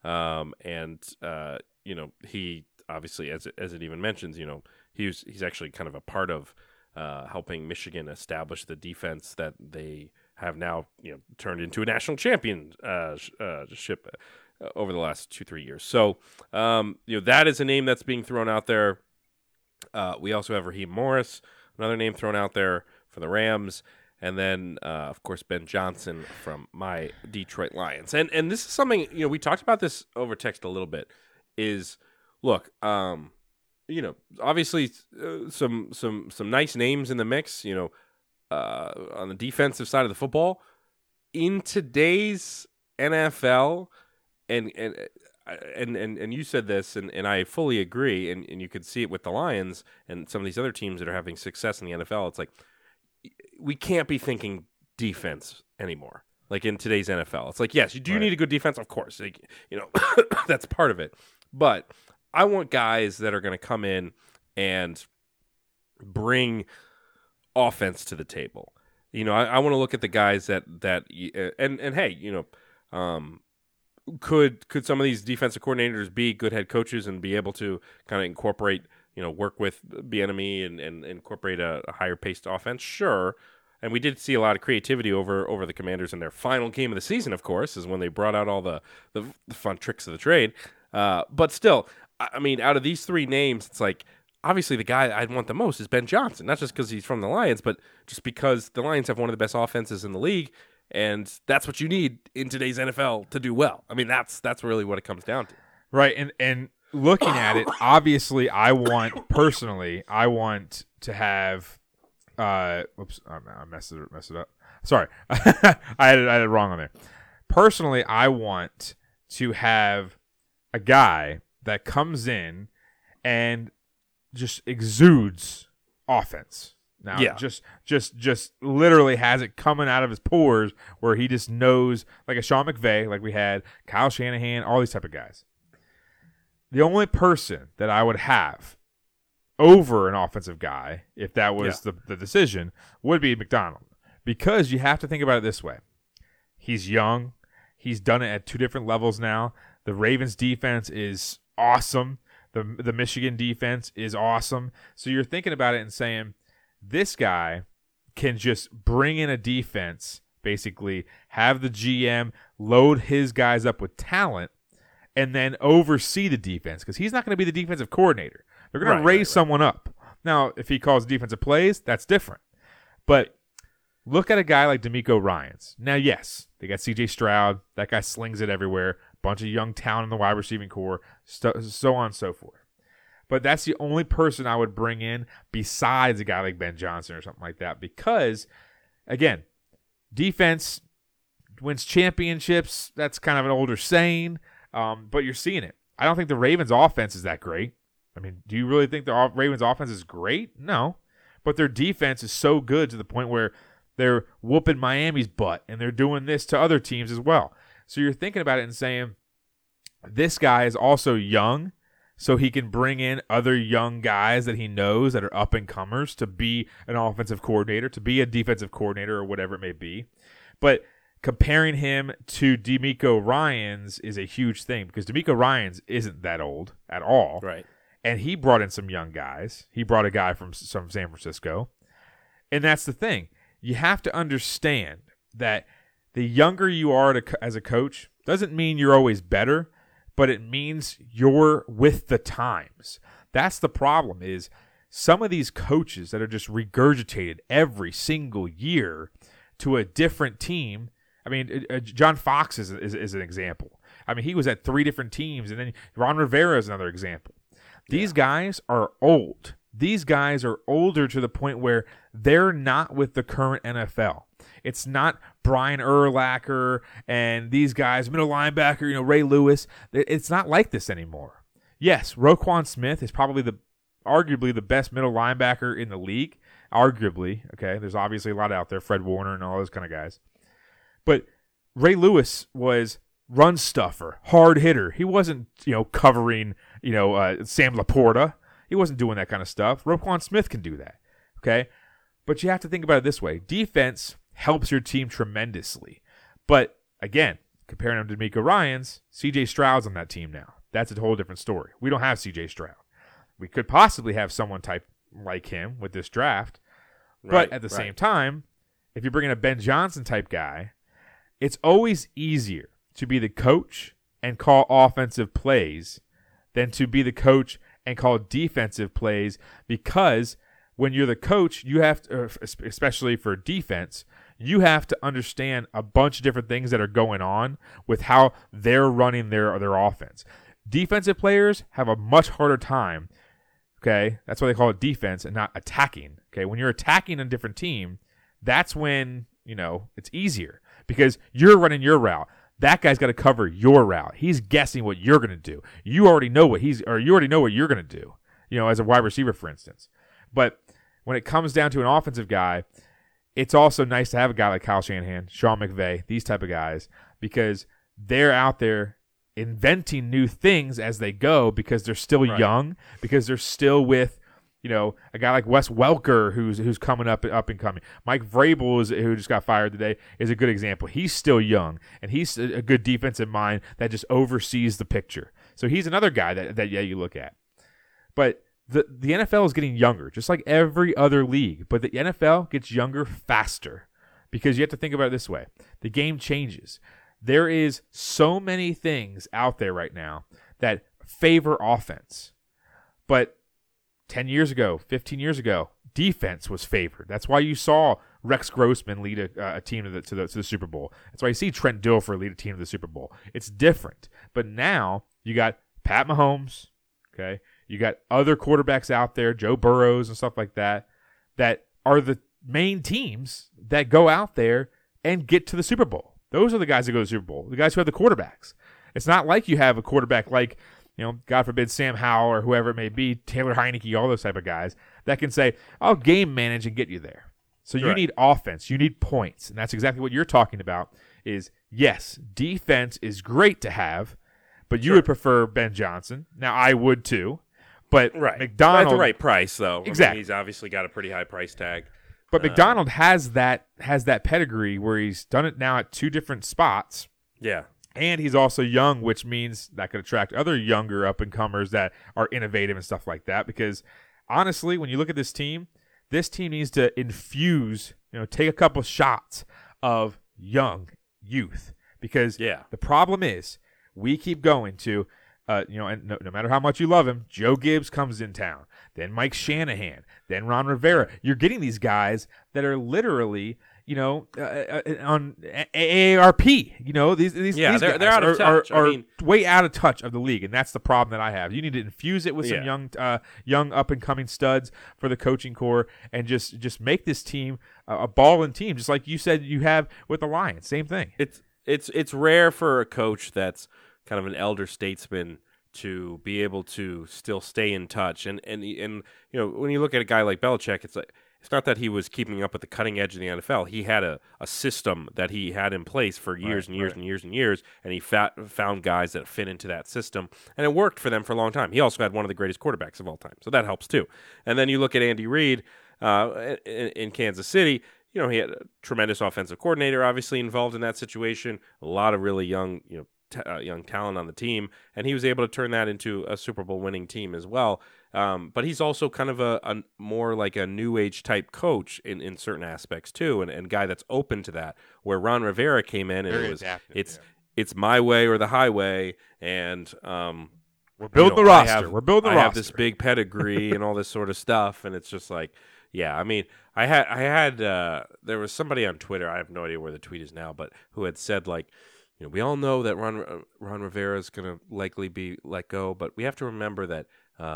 He obviously, as it even mentions, he's actually kind of a part of helping Michigan establish the defense that they have now, turned into a national championship over the last 2-3 years. So, that is a name that's being thrown out there. We also have Raheem Morris, another name thrown out there for the Rams. And then, of course, Ben Johnson from my Detroit Lions. And this is something, we talked about this over text a little bit, is, look, obviously some nice names in the mix, on the defensive side of the football. In today's NFL, and you said this, and I fully agree, and you could see it with the Lions and some of these other teams that are having success in the NFL. It's like, we can't be thinking defense anymore. Like in today's NFL, it's like, yes, you do need a good defense, of course. Like, that's part of it. But I want guys that are going to come in and bring offense to the table. I want to look at the guys that hey, could some of these defensive coordinators be good head coaches and be able to kind of incorporate, work with Bieniemy and incorporate a higher paced offense? Sure. And we did see a lot of creativity over the Commanders in their final game of the season, of course, is when they brought out all the fun tricks of the trade. But still, I mean, out of these 3 names, it's like, obviously the guy I'd want the most is Ben Johnson, not just because he's from the Lions, but just because the Lions have one of the best offenses in the league, and that's what you need in today's NFL to do well. I mean, that's really what it comes down to. Right, and looking at it, obviously I want to have whoops, I messed it up. Sorry. I had it wrong on there. Personally, I want to have a guy that comes in and just exudes offense. Now, just literally has it coming out of his pores, where he just knows, like a Sean McVay, like we had, Kyle Shanahan, all these type of guys. The only person that I would have over an offensive guy, if that was the decision, would be Macdonald. Because you have to think about it this way. He's young. He's done it at 2 different levels now. The Ravens defense is awesome. The Michigan defense is awesome. So you're thinking about it and saying, this guy can just bring in a defense, basically have the GM load his guys up with talent, and then oversee the defense, because he's not going to be the defensive coordinator. They're going to raise someone up. Now, if he calls defensive plays, that's different. But look at a guy like DeMeco Ryans. Now, yes, they got C.J. Stroud. That guy slings it everywhere. Bunch of young talent in the wide receiving core, so on and so forth. But that's the only person I would bring in besides a guy like Ben Johnson or something like that, because, again, defense wins championships. That's kind of an older saying, but you're seeing it. I don't think the Ravens' offense is that great. I mean, do you really think the Ravens' offense is great? No. But their defense is so good to the point where they're whooping Miami's butt, and they're doing this to other teams as well. So you're thinking about it and saying, this guy is also young, so he can bring in other young guys that he knows that are up-and-comers to be an offensive coordinator, to be a defensive coordinator, or whatever it may be. But comparing him to DeMeco Ryans is a huge thing, because DeMeco Ryans isn't that old at all. Right. And he brought in some young guys. He brought a guy from San Francisco. And that's the thing. you have to understand that the younger you are as a coach doesn't mean you're always better, but it means you're with the times. That's the problem, is some of these coaches that are just regurgitated every single year to a different team. I mean, John Fox is an example. I mean, he was at 3 different teams, and then Ron Rivera is another example. These guys are old. These guys are older to the point where they're not with the current NFL. It's not Brian Urlacher and these guys, middle linebacker, Ray Lewis. It's not like this anymore. Yes, Roquan Smith is probably arguably the best middle linebacker in the league. Arguably, okay? There's obviously a lot out there, Fred Warner and all those kind of guys. But Ray Lewis was run stuffer, hard hitter. He wasn't, covering, Sam Laporta. He wasn't doing that kind of stuff. Roquan Smith can do that, okay? But you have to think about it this way. Defense helps your team tremendously. But, again, comparing him to D'Amico Ryans, C.J. Stroud's on that team now. That's a whole different story. We don't have C.J. Stroud. We could possibly have someone type like him with this draft. But at the same time, if you're bringing a Ben Johnson type guy, it's always easier to be the coach and call offensive plays than to be the coach and call defensive plays, because when you're the coach, you have to, especially for defense, you have to understand a bunch of different things that are going on with how they're running their offense. Defensive players have a much harder time, okay? That's why they call it defense and not attacking, okay? When you're attacking a different team, that's when, it's easier because you're running your route. That guy's got to cover your route. He's guessing what you're going to do. You already know what you already know what you're going to do, as a wide receiver, for instance. But when it comes down to an offensive guy, it's also nice to have a guy like Kyle Shanahan, Sean McVay, these type of guys, because they're out there inventing new things as they go, because they're still young, because they're still with, a guy like Wes Welker who's coming up and coming. Mike Vrabel, who just got fired today, is a good example. He's still young, and he's a good defensive mind that just oversees the picture. So he's another guy that you look at. But the NFL is getting younger, just like every other league. But the NFL gets younger faster, because you have to think about it this way. The game changes. There is so many things out there right now that favor offense. But 10 years ago, 15 years ago, defense was favored. That's why you saw Rex Grossman lead a team to the Super Bowl. That's why you see Trent Dilfer lead a team to the Super Bowl. It's different. But now you got Pat Mahomes, okay? You got other quarterbacks out there, Joe Burrows and stuff like that are the main teams that go out there and get to the Super Bowl. Those are the guys that go to the Super Bowl, the guys who have the quarterbacks. It's not like you have a quarterback like, God forbid, Sam Howell or whoever it may be, Taylor Heineke, all those type of guys that can say, I'll game manage and get you there. So you need offense. You need points. And that's exactly what you're talking about is, yes, defense is great to have, but you would prefer Ben Johnson. Now, I would too. But McDonald... At the right price, though. Exactly. I mean, he's obviously got a pretty high price tag. But McDonald has that pedigree where he's done it now at 2 different spots. Yeah. And he's also young, which means that could attract other younger up-and-comers that are innovative and stuff like that. Because, honestly, when you look at this team needs to infuse, take a couple shots of young youth. Because the problem is we keep going to, and no matter how much you love him, Joe Gibbs comes in town. Then Mike Shanahan. Then Ron Rivera. You're getting these guys that are literally... on AARP, these guys they're out of touch. Are way out of touch of the league, and that's the problem that I have. You need to infuse it with some young up and coming studs for the coaching core, and just make this team a balling team, just like you said you have with the Lions. Same thing. It's rare for a coach that's kind of an elder statesman to be able to still stay in touch, and when you look at a guy like Belichick, it's not that he was keeping up with the cutting edge of the NFL. He had a system that he had in place for years and years and years and years, and he found guys that fit into that system, and it worked for them for a long time. He also had one of the greatest quarterbacks of all time, so that helps too. And then you look at Andy Reid in Kansas City. He had a tremendous offensive coordinator, obviously involved in that situation. A lot of really young, young talent on the team, and he was able to turn that into a Super Bowl winning team as well. But he's also kind of a more like a new age type coach in certain aspects too, and guy that's open to that. Where Ron Rivera came in and it's my way or the highway, and we're building the roster. I have this big pedigree and all this sort of stuff, and it's just like, yeah. I mean, I had there was somebody on Twitter. I have no idea where the tweet is now, but who had said like, we all know that Ron Rivera is going to likely be let go, but we have to remember that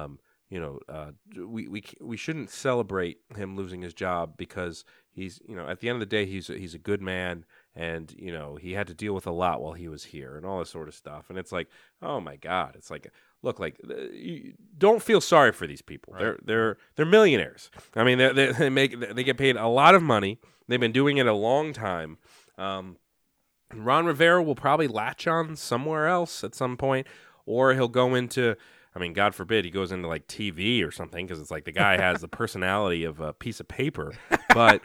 we shouldn't celebrate him losing his job because he's at the end of the day he's a good man, and he had to deal with a lot while he was here and all this sort of stuff. And it's like, oh my God, it's like, look, like, don't feel sorry for these people. Right. They're millionaires. I mean, they get paid a lot of money. They've been doing it a long time. Ron Rivera will probably latch on somewhere else at some point, or he'll go into, I mean, God forbid he goes into like TV or something, because it's like the guy has the personality of a piece of paper. But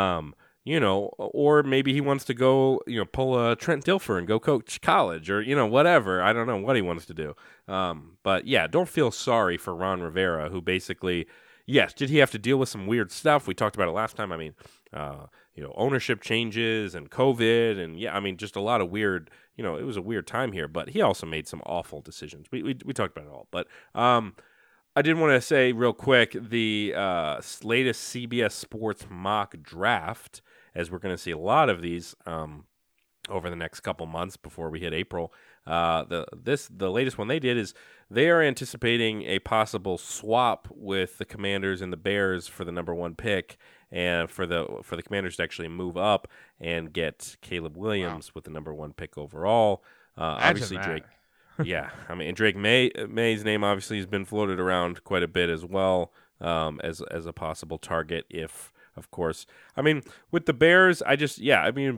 or maybe he wants to go, pull a Trent Dilfer and go coach college, or whatever. I don't know what he wants to do. But yeah, don't feel sorry for Ron Rivera, who basically, yes, did he have to deal with some weird stuff? We talked about it last time. I mean, ownership changes and COVID, and yeah, I mean, just a lot of weird. It was a weird time here, but he also made some awful decisions. We talked about it all, but I did want to say real quick the latest CBS Sports mock draft, as we're going to see a lot of these over the next couple months before we hit April. The latest one they did is they are anticipating a possible swap with the Commanders and the Bears for the number 1 pick, and for the Commanders to actually move up and get Caleb Williams with the number 1 pick overall. Obviously, Drake. Yeah, I mean, Drake May's name obviously has been floated around quite a bit as well, as a possible target. If, of course, I mean, with the Bears, it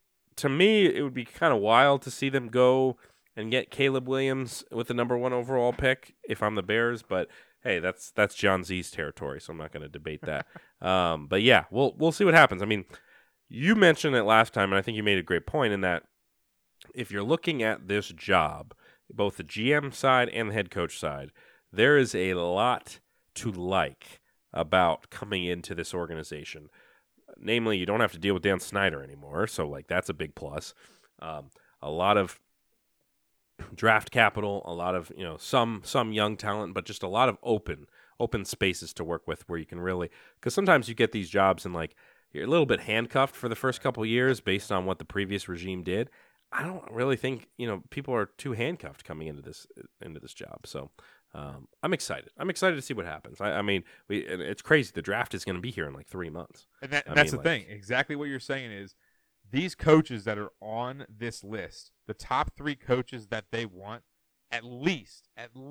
would be kind of wild to see them go and get Caleb Williams with the number 1 overall pick if I'm the Bears, but hey, that's John Z's territory, so I'm not going to debate that. But yeah, we'll see what happens. I mean, you mentioned it last time, and I think you made a great point in that if you're looking at this job, both the GM side and the head coach side, there is a lot to like about coming into this organization. Namely, you don't have to deal with Dan Snyder anymore, so like that's a big plus. A lot of draft capital, a lot of some young talent, but just a lot of open spaces to work with where you can really, because sometimes you get these jobs and like you're a little bit handcuffed for the first couple of years based on what the previous regime did. I don't really think people are too handcuffed coming into this job. So I'm excited. I'm excited to see what happens. I mean, it's crazy. The draft is going to be here in like 3 months. And that's the thing. Exactly what you're saying is these coaches that are on this list, the top 3 coaches that they want, at least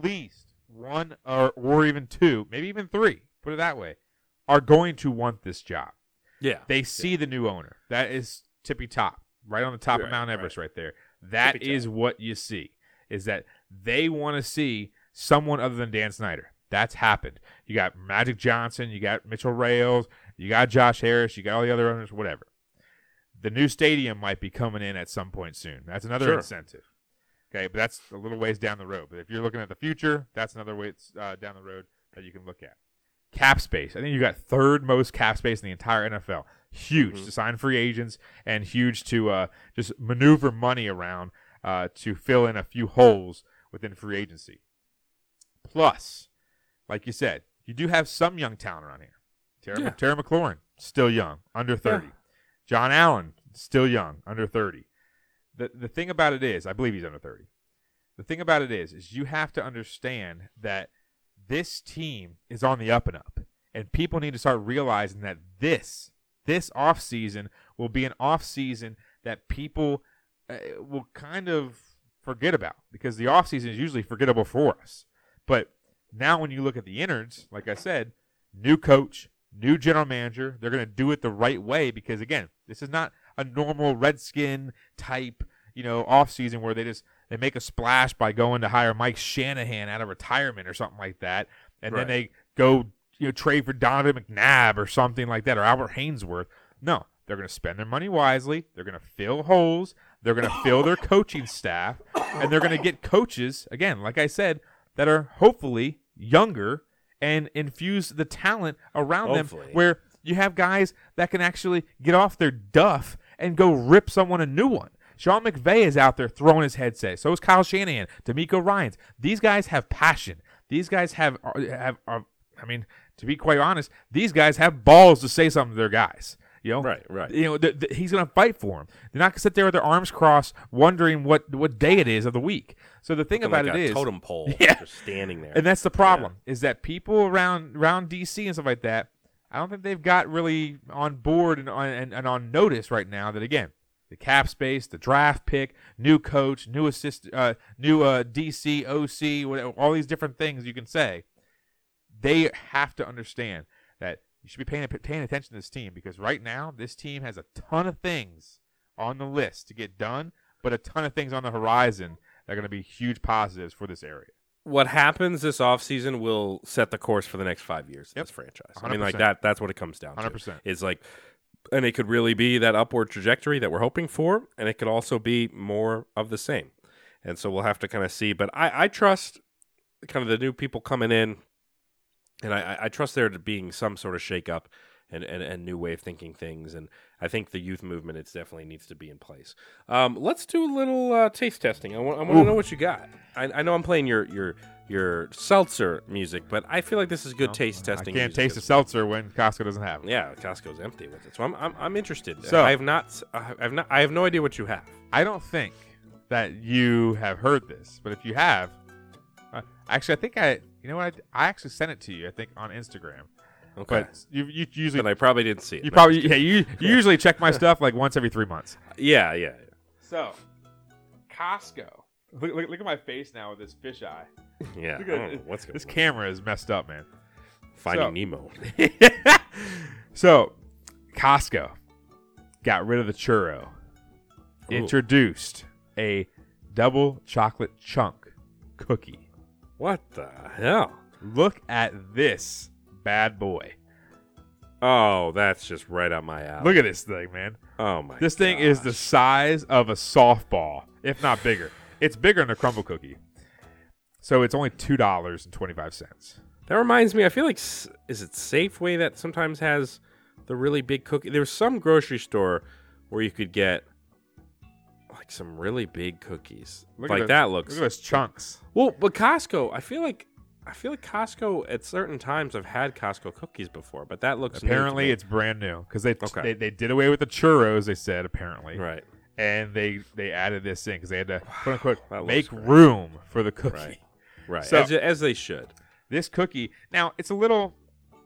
1 or even 2, maybe even 3, put it that way, are going to want this job. Yeah. They see the new owner. That is tippy top. Right on the top of Mount Everest right there. That is what you see, is that they want to see someone other than Dan Snyder. That's happened. You got Magic Johnson, you got Mitchell Rales, you got Josh Harris, you got all the other owners, whatever. The new stadium might be coming in at some point soon. That's another incentive. Okay, but that's a little ways down the road. But if you're looking at the future, that's another way down the road that you can look at. Cap space. I think you got 3rd most cap space in the entire NFL. Huge to sign free agents and huge to just maneuver money around to fill in a few holes within free agency. Plus, like you said, you do have some young talent around here. Terry McLaurin, still young, under 30. Yeah. John Allen, still young, under 30. The thing about it is, I believe he's under 30. The thing about it is you have to understand that this team is on the up and up, and people need to start realizing that this offseason will be an offseason that people will kind of forget about, because the offseason is usually forgettable for us. But now when you look at the innards, like I said, new coach, new general manager, they're going to do it the right way, because, again, this is not a normal Redskin type, offseason where they make a splash by going to hire Mike Shanahan out of retirement or something like that, and then they go trade for Donovan McNabb or something like that, or Albert Hainsworth. No, they're going to spend their money wisely. They're going to fill holes. They're going to fill their coaching staff, and they're going to get coaches, again, like I said, that are hopefully younger and infuse the talent around them where you have guys that can actually get off their duff and go rip someone a new one. Sean McVay is out there throwing his headset. So is Kyle Shanahan, D'Amico Ryans. These guys have passion. These guys have I mean, to be quite honest, these guys have balls to say something to their guys. You know, right. You know, he's going to fight for them. They're not going to sit there with their arms crossed, wondering what day it is of the week. So the thing about like it is, totem pole, yeah, just standing there, and that's the problem is that people around DC and stuff like that, I don't think they've got really on board and on notice right now that again, the cap space, the draft pick, new coach, new DC, OC, whatever, all these different things you can say. They have to understand that you should be paying attention to this team because right now this team has a ton of things on the list to get done, but a ton of things on the horizon that are going to be huge positives for this area. What happens this offseason will set the course for the next 5 years of this franchise. 100%. I mean, like that's what it comes down 100%. to. Is like, and it could really be that upward trajectory that we're hoping for, and it could also be more of the same. And so we'll have to kind of see. But I trust kind of the new people coming in, and I trust there to being some sort of shakeup and new way of thinking things. And I think the youth movement, it definitely needs to be in place. Let's do a little taste testing. I want to know what you got. I know I'm playing your seltzer music, but I feel like this is good taste testing. I can't taste a seltzer when Costco doesn't have it. Yeah, Costco's empty with it, so I'm interested. So I have no idea what you have. I don't think that you have heard this, but if you have, actually, I think you know what? I actually sent it to you. I think on Instagram. Okay. But you usually. But I probably didn't see it. You usually check my stuff like once every 3 months. Yeah. So, Costco. Look at my face now with this fisheye. Yeah. Look at what's going this on? camera is messed up, man. Finding Nemo. So, Costco got rid of the churro. Ooh. Introduced a double chocolate chunk cookie. What the hell? Look at this bad boy. Oh, that's just right up my alley. Look at this thing, man. Oh my! This thing is the size of a softball, if not bigger. It's bigger than a crumble cookie. So it's only $2.25. That reminds me, I feel like, is it Safeway that sometimes has the really big cookie? There's some grocery store where you could get like some really big cookies. Look at those chunks. Well, but Costco, I feel like Costco at certain times I've had Costco cookies before, but that looks apparently new to me. It's brand new because they did away with the churros. They said apparently right, and they added this in because they had to quote unquote make great. room for the cookie. Right. So, as they should. This cookie now it's a little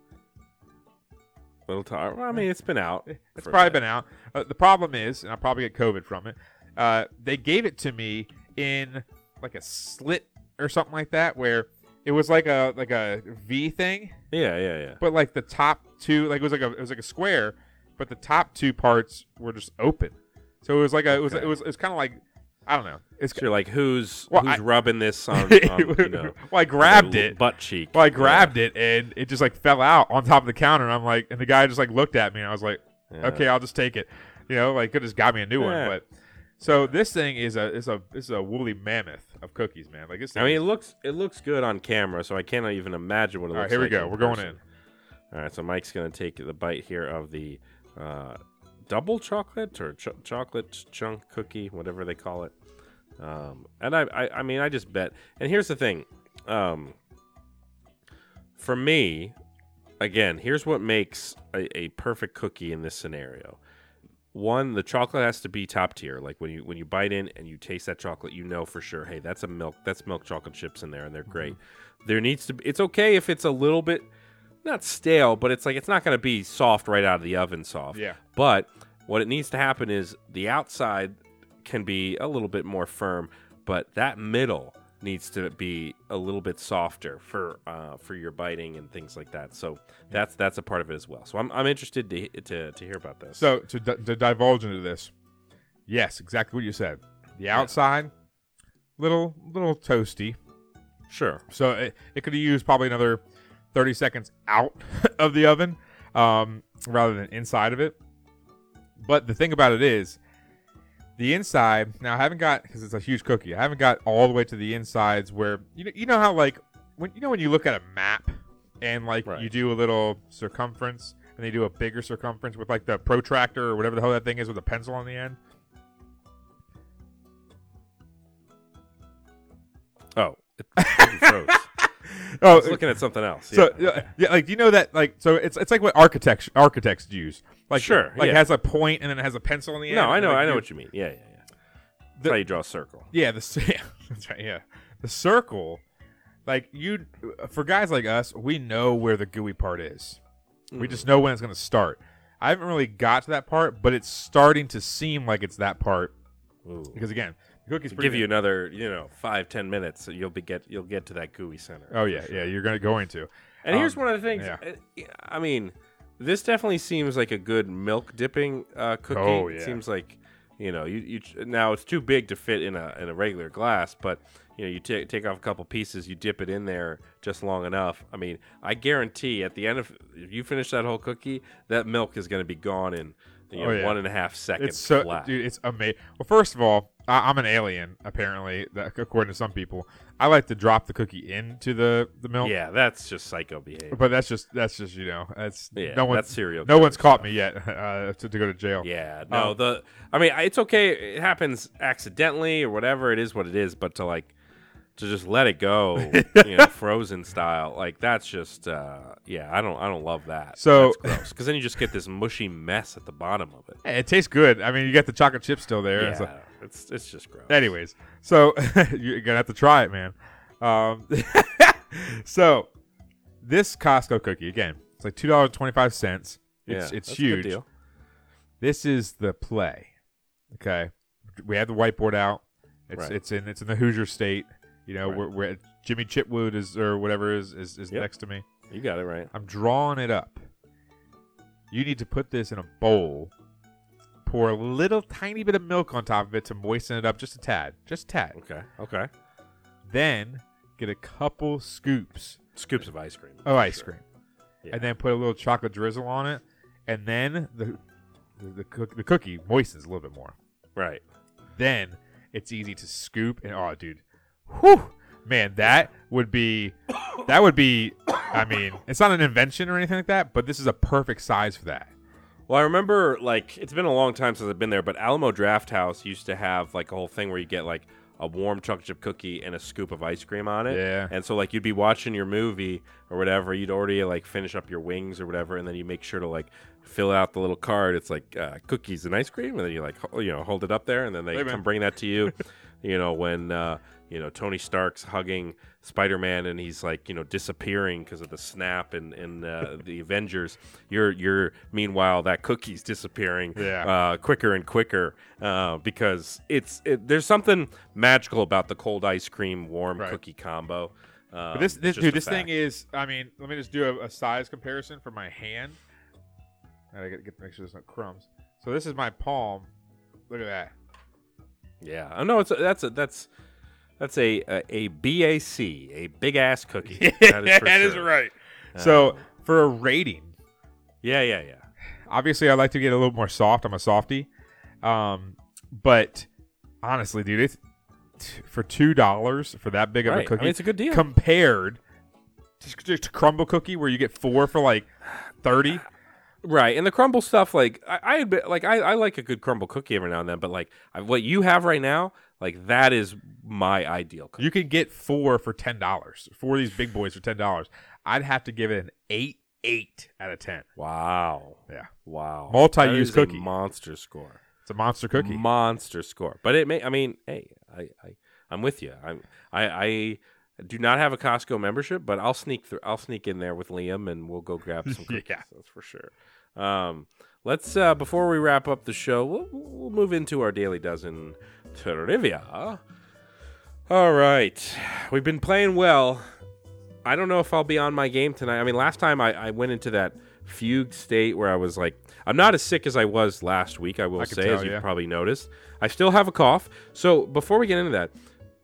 well, I mean, it's been out. It's probably been out. The problem is, and I'll probably get COVID from it. They gave it to me in like a slit or something like that, where it was like a V thing. Yeah. But like the top two, like it was like a square, but the top two parts were just open. So it was like it was kind of like, I don't know. So you're like, who's rubbing this on well, I grabbed it. Butt cheek. Well, I grabbed it, and it just like fell out on top of the counter. And I'm like, and the guy just like looked at me, and I was like, okay, I'll just take it. You know, like, could just got me a new one. But so this thing is a woolly mammoth of cookies, man. Like, I mean, it looks good on camera, so I cannot even imagine what it looks like. All right, here we go. We're going in. All right, so Mike's going to take the bite here of the double chocolate or chocolate chunk cookie, whatever they call it. And I mean, I just bet. And here's the thing. For me, again, here's what makes a perfect cookie in this scenario. One, the chocolate has to be top tier. Like when you bite in and you taste that chocolate, you know for sure, hey, that's milk chocolate chips in there, and they're great. There needs to be. It's okay if it's a little bit not stale, but it's like it's not going to be soft right out of the oven soft. Yeah. But what it needs to happen is the outside can be a little bit more firm, but that middle needs to be a little bit softer for your biting and things like that. So that's a part of it as well. So I'm interested to hear about this. So to divulge into this, yes, exactly what you said. The outside, little toasty. Sure. So it could have used probably another 30 seconds out of the oven rather than inside of it. But the thing about it is, The inside, now I haven't got, because it's a huge cookie, I haven't got all the way to the insides where, you know how like, when you look at a map and like you do a little circumference and they do a bigger circumference with like the protractor or whatever the hell that thing is with a pencil on the end? Oh, it froze. Oh, I was looking at something else. So yeah, like, do you know that, like, so it's like what architects use. Like, sure, like it has a point and then it has a pencil on the end. No, I know, like, I know what you mean. Yeah. That's how you draw a circle. Yeah, that's right. Yeah, the circle. Like, for guys like us, we know where the gooey part is. We just know when it's going to start. I haven't really got to that part, but it's starting to seem like it's that part. Ooh. Because again, the cookie's give you another 5-10 minutes, so you'll get to that gooey center. Oh yeah, you're going to. And here's one of the things. Yeah. I mean, this definitely seems like a good milk dipping cookie. Oh yeah. It seems like you now it's too big to fit in a regular glass, but you take off a couple pieces, you dip it in there just long enough. I mean, I guarantee at the end if you finish that whole cookie, that milk is going to be gone in 1.5 seconds. It's so, flat. dude, it's amazing. Well, first of all, I'm an alien apparently, according to some people. I like to drop the cookie into the milk. Yeah, that's just psycho behavior. But that's just that's that's serial. No one's caught me yet to go to jail. Yeah, no. It's okay. It happens accidentally or whatever. It is what it is. But to just let it go, frozen style, like that's just I don't love that. So that's gross because then you just get this mushy mess at the bottom of it. It tastes good. I mean, you got the chocolate chip still there. Yeah, so. it's just gross. Anyways, so you're gonna have to try it, man. So this Costco cookie again, it's like $2.25. It's huge. A good deal. This is the play. Okay, we have the whiteboard out. It's in the Hoosier State. We're at Jimmy Chitwood or whatever is next to me. You got it right. I'm drawing it up. You need to put this in a bowl. Pour a little tiny bit of milk on top of it to moisten it up just a tad. Okay. Then get a couple scoops of ice cream. Oh, ice cream. Yeah. And then put a little chocolate drizzle on it. And then the cookie moistens a little bit more. Right. Then it's easy to scoop. And, oh, dude. Whew. Man, that would be, I mean, it's not an invention or anything like that, but this is a perfect size for that. Well, I remember, it's been a long time since I've been there, but Alamo Draft House used to have, a whole thing where you get, a warm chocolate chip cookie and a scoop of ice cream on it. Yeah. And so, you'd be watching your movie or whatever. You'd already, finish up your wings or whatever, and then you make sure to, fill out the little card. It's, cookies and ice cream, and then you, hold it up there, and then they come bring that to you, when... Tony Stark's hugging Spider-Man and he's disappearing because of the snap and the Avengers. You're meanwhile that cookie's disappearing quicker and quicker because there's something magical about the cold ice cream warm cookie combo. But this thing is, I mean, let me just do a size comparison for my hand. I gotta make sure there's no crumbs. So this is my palm. Look at that. Yeah, I know That's a BAC, a big ass cookie. That is right. So for a rating, yeah. Obviously, I like to get a little more soft. I'm a softie, but honestly, dude, it's for $2 for that big of a cookie. I mean, it's a good deal compared to Crumble cookie, where you get 4 for $30. Right, and the crumble stuff, I like a good crumble cookie every now and then, but what you have right now. That is my ideal cookie. You could get 4 for $10. 4 of these big boys for $10. I'd have to give it an 8 out of 10. Wow. Yeah. Wow. Multi-use cookie. A monster score. It's a monster cookie. Monster score. But I'm with you. I do not have a Costco membership, but I'll sneak in there with Liam and we'll go grab some cookies. Yeah. That's for sure. Let's before we wrap up the show, we'll move into our Daily Dozen trivia. All right, we've been playing well. I don't know if I'll be on my game tonight. I mean, last time I went into that fugue state where I was I'm not as sick as I was last week. I will say, as you've probably noticed, I still have a cough. So before we get into that,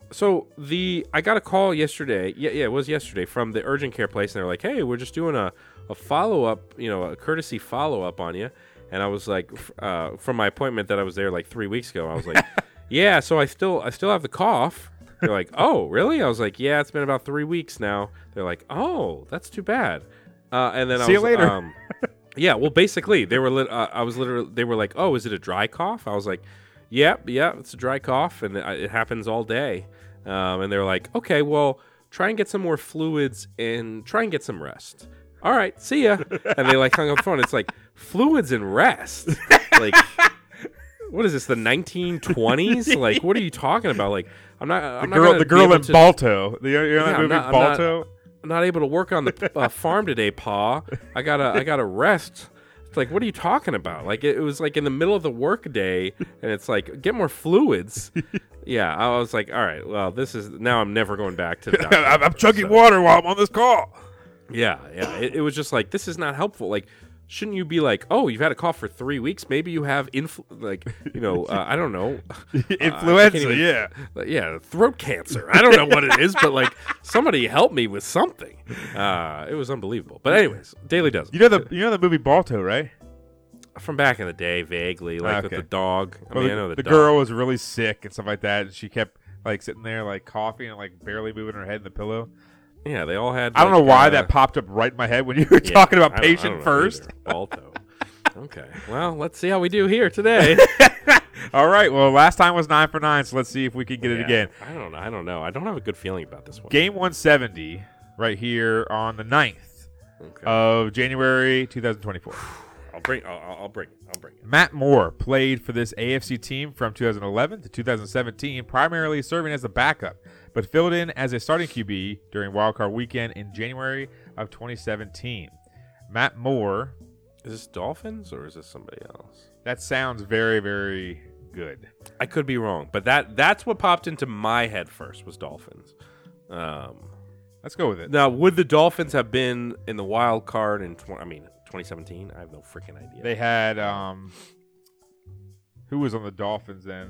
I got a call yesterday. Yeah, it was yesterday from the urgent care place, and they're like, "Hey, we're just doing a follow up, a courtesy follow up on you." And I was like, from my appointment that I was there like 3 weeks ago, I was like, yeah, so I still have the cough. They're like, oh, really? I was like, yeah, it's been about 3 weeks now. They're like, oh, that's too bad. And then See you later. Yeah, well, basically, they were they were like, oh, is it a dry cough? I was like, yeah, it's a dry cough, and it happens all day. And they're like, okay, well, try and get some more fluids and try and get some rest. All right, see ya. And they like hung up the phone. It's like, fluids and rest. Like, what is this, the 1920s? Like, what are you talking about? Like, the girl in Balto. You're on that movie Balto? I'm not able to work on the farm today, Pa. I gotta rest. It's like, what are you talking about? Like, it was like in the middle of the work day, and it's like, get more fluids. Yeah, I was like, all right, well, now I'm never going back to the doctor. I'm chugging water while I'm on this call. Yeah. It was just like, this is not helpful. Like, shouldn't you be like, oh, you've had a cough for 3 weeks? Maybe you have, I don't know. Influenza, Yeah, throat cancer. I don't know what it is, but like, somebody help me with something. It was unbelievable. But anyways, Daily Dozen. You know the movie Balto, right? From back in the day, vaguely, like with the dog. I know the dog. Girl was really sick and stuff like that, and she kept like sitting there like coughing and like barely moving her head in the pillow. Yeah, they all had. I don't know why that popped up right in my head when you were talking about patient first. Balto. Okay. Well, let's see how we do here today. All right. Well, last time was 9 for 9, so let's see if we can get it again. I don't know. I don't have a good feeling about this one. Game 170 right here on the 9th of January 2024. I'll bring it. Matt Moore played for this AFC team from 2011 to 2017, primarily serving as the backup, but filled in as a starting QB during wildcard weekend in January of 2017. Matt Moore. Is this Dolphins or is this somebody else? That sounds very, very good. I could be wrong, but that's what popped into my head first was Dolphins. Let's go with it. Now, would the Dolphins have been in the wild card in 2017? I have no freaking idea. They had who was on the Dolphins then?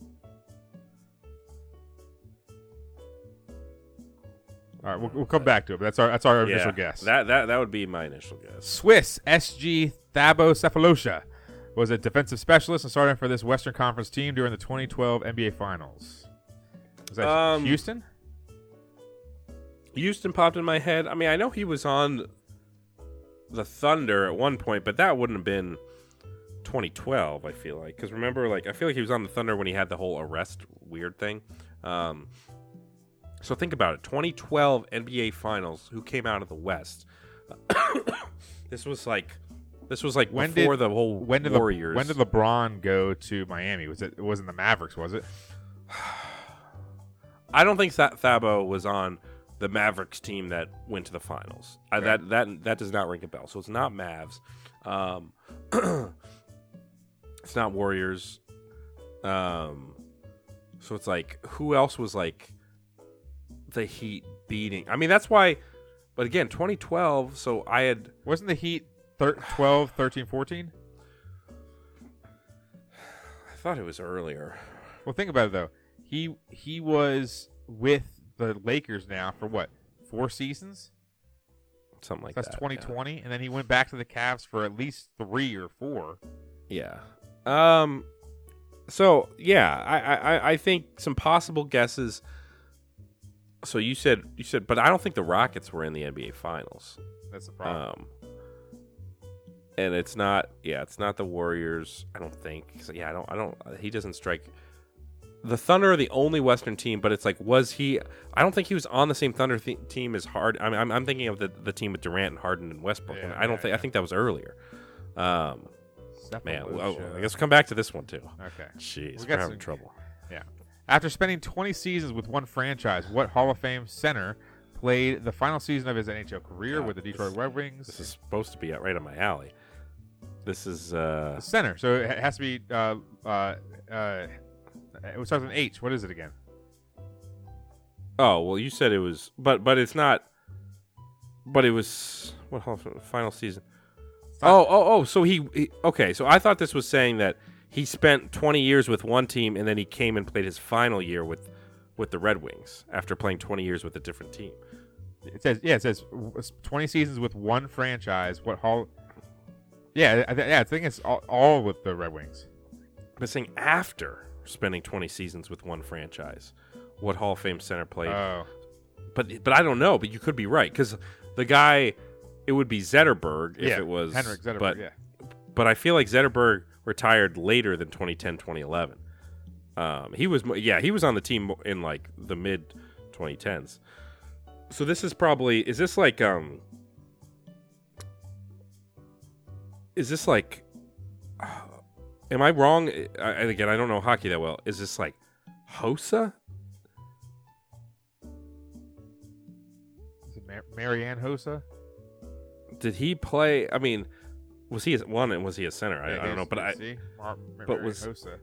All right, we'll come back to it. But that's our initial guess. That would be my initial guess. Swiss SG Thabo Cephalosha was a defensive specialist and started for this Western Conference team during the 2012 NBA Finals. Was that Houston? Houston popped in my head. I mean, I know he was on the Thunder at one point, but that wouldn't have been 2012, I feel like. Because remember, like, I feel like he was on the Thunder when he had the whole arrest weird thing. So think about it. 2012 NBA Finals. Who came out of the West? This was like before the whole Warriors. When did LeBron go to Miami? It wasn't the Mavericks, was it? I don't think Thabo was on the Mavericks team that went to the finals. Okay. That does not ring a bell. So it's not Mavs. It's not Warriors. So it's like, who else was like the Heat beating? I mean, that's why. But again, 2012. So wasn't the Heat 12, 13, 14? I thought it was earlier. Well, think about it though. He was with the Lakers now for what, 4 seasons? Something like That's that. That's 2020, and then he went back to the Cavs for at least 3 or 4. Yeah. So yeah, I think some possible guesses. So you said, but I don't think the Rockets were in the NBA Finals. That's the problem. And it's not the Warriors. I don't think. So yeah, I don't. He doesn't strike. The Thunder are the only Western team, but it's like, was he? I don't think he was on the same Thunder team as Harden. I'm thinking of the team with Durant and Harden and Westbrook. Yeah, and I don't think. I think that was earlier. Man, I guess we'll come back to this one too. Okay. Jeez, we're having trouble. Yeah. After spending 20 seasons with one franchise, what Hall of Fame center played the final season of his NHL career with the Detroit Red Wings? This is supposed to be right up my alley. This is center, so it has to be. It starts with H. What is it again? Oh well, you said it was, but it's not. But it was what final season? Oh! So he okay. So I thought this was saying that he spent 20 years with one team and then he came and played his final year with the Red Wings after playing 20 years with a different team. It says 20 seasons with one franchise. What Hall Yeah, I think it's all with the Red Wings. Missing after spending 20 seasons with one franchise. What Hall of Fame center played? Oh. But I don't know. But you could be right because the guy, it would be Zetterberg if it was Henrik Zetterberg. But I feel like Zetterberg retired later than 2010, 2011. He was on the team in like the mid 2010s. So this is probably is this like am I wrong? And again, I don't know hockey that well. Is this like Hossa? Is it Marianne Hossa? Did he play? I mean, was he was he a center? I don't know, but was Hossa.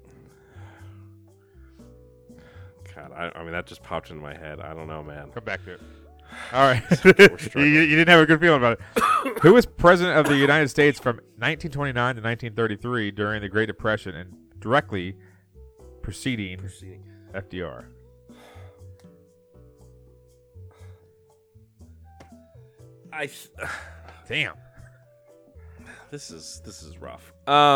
God, I mean that just popped into my head. I don't know, man. Come back to it. All right. you didn't have a good feeling about it. Who was president of the United States from 1929 to 1933 during the Great Depression and directly preceding FDR? Damn. This is rough.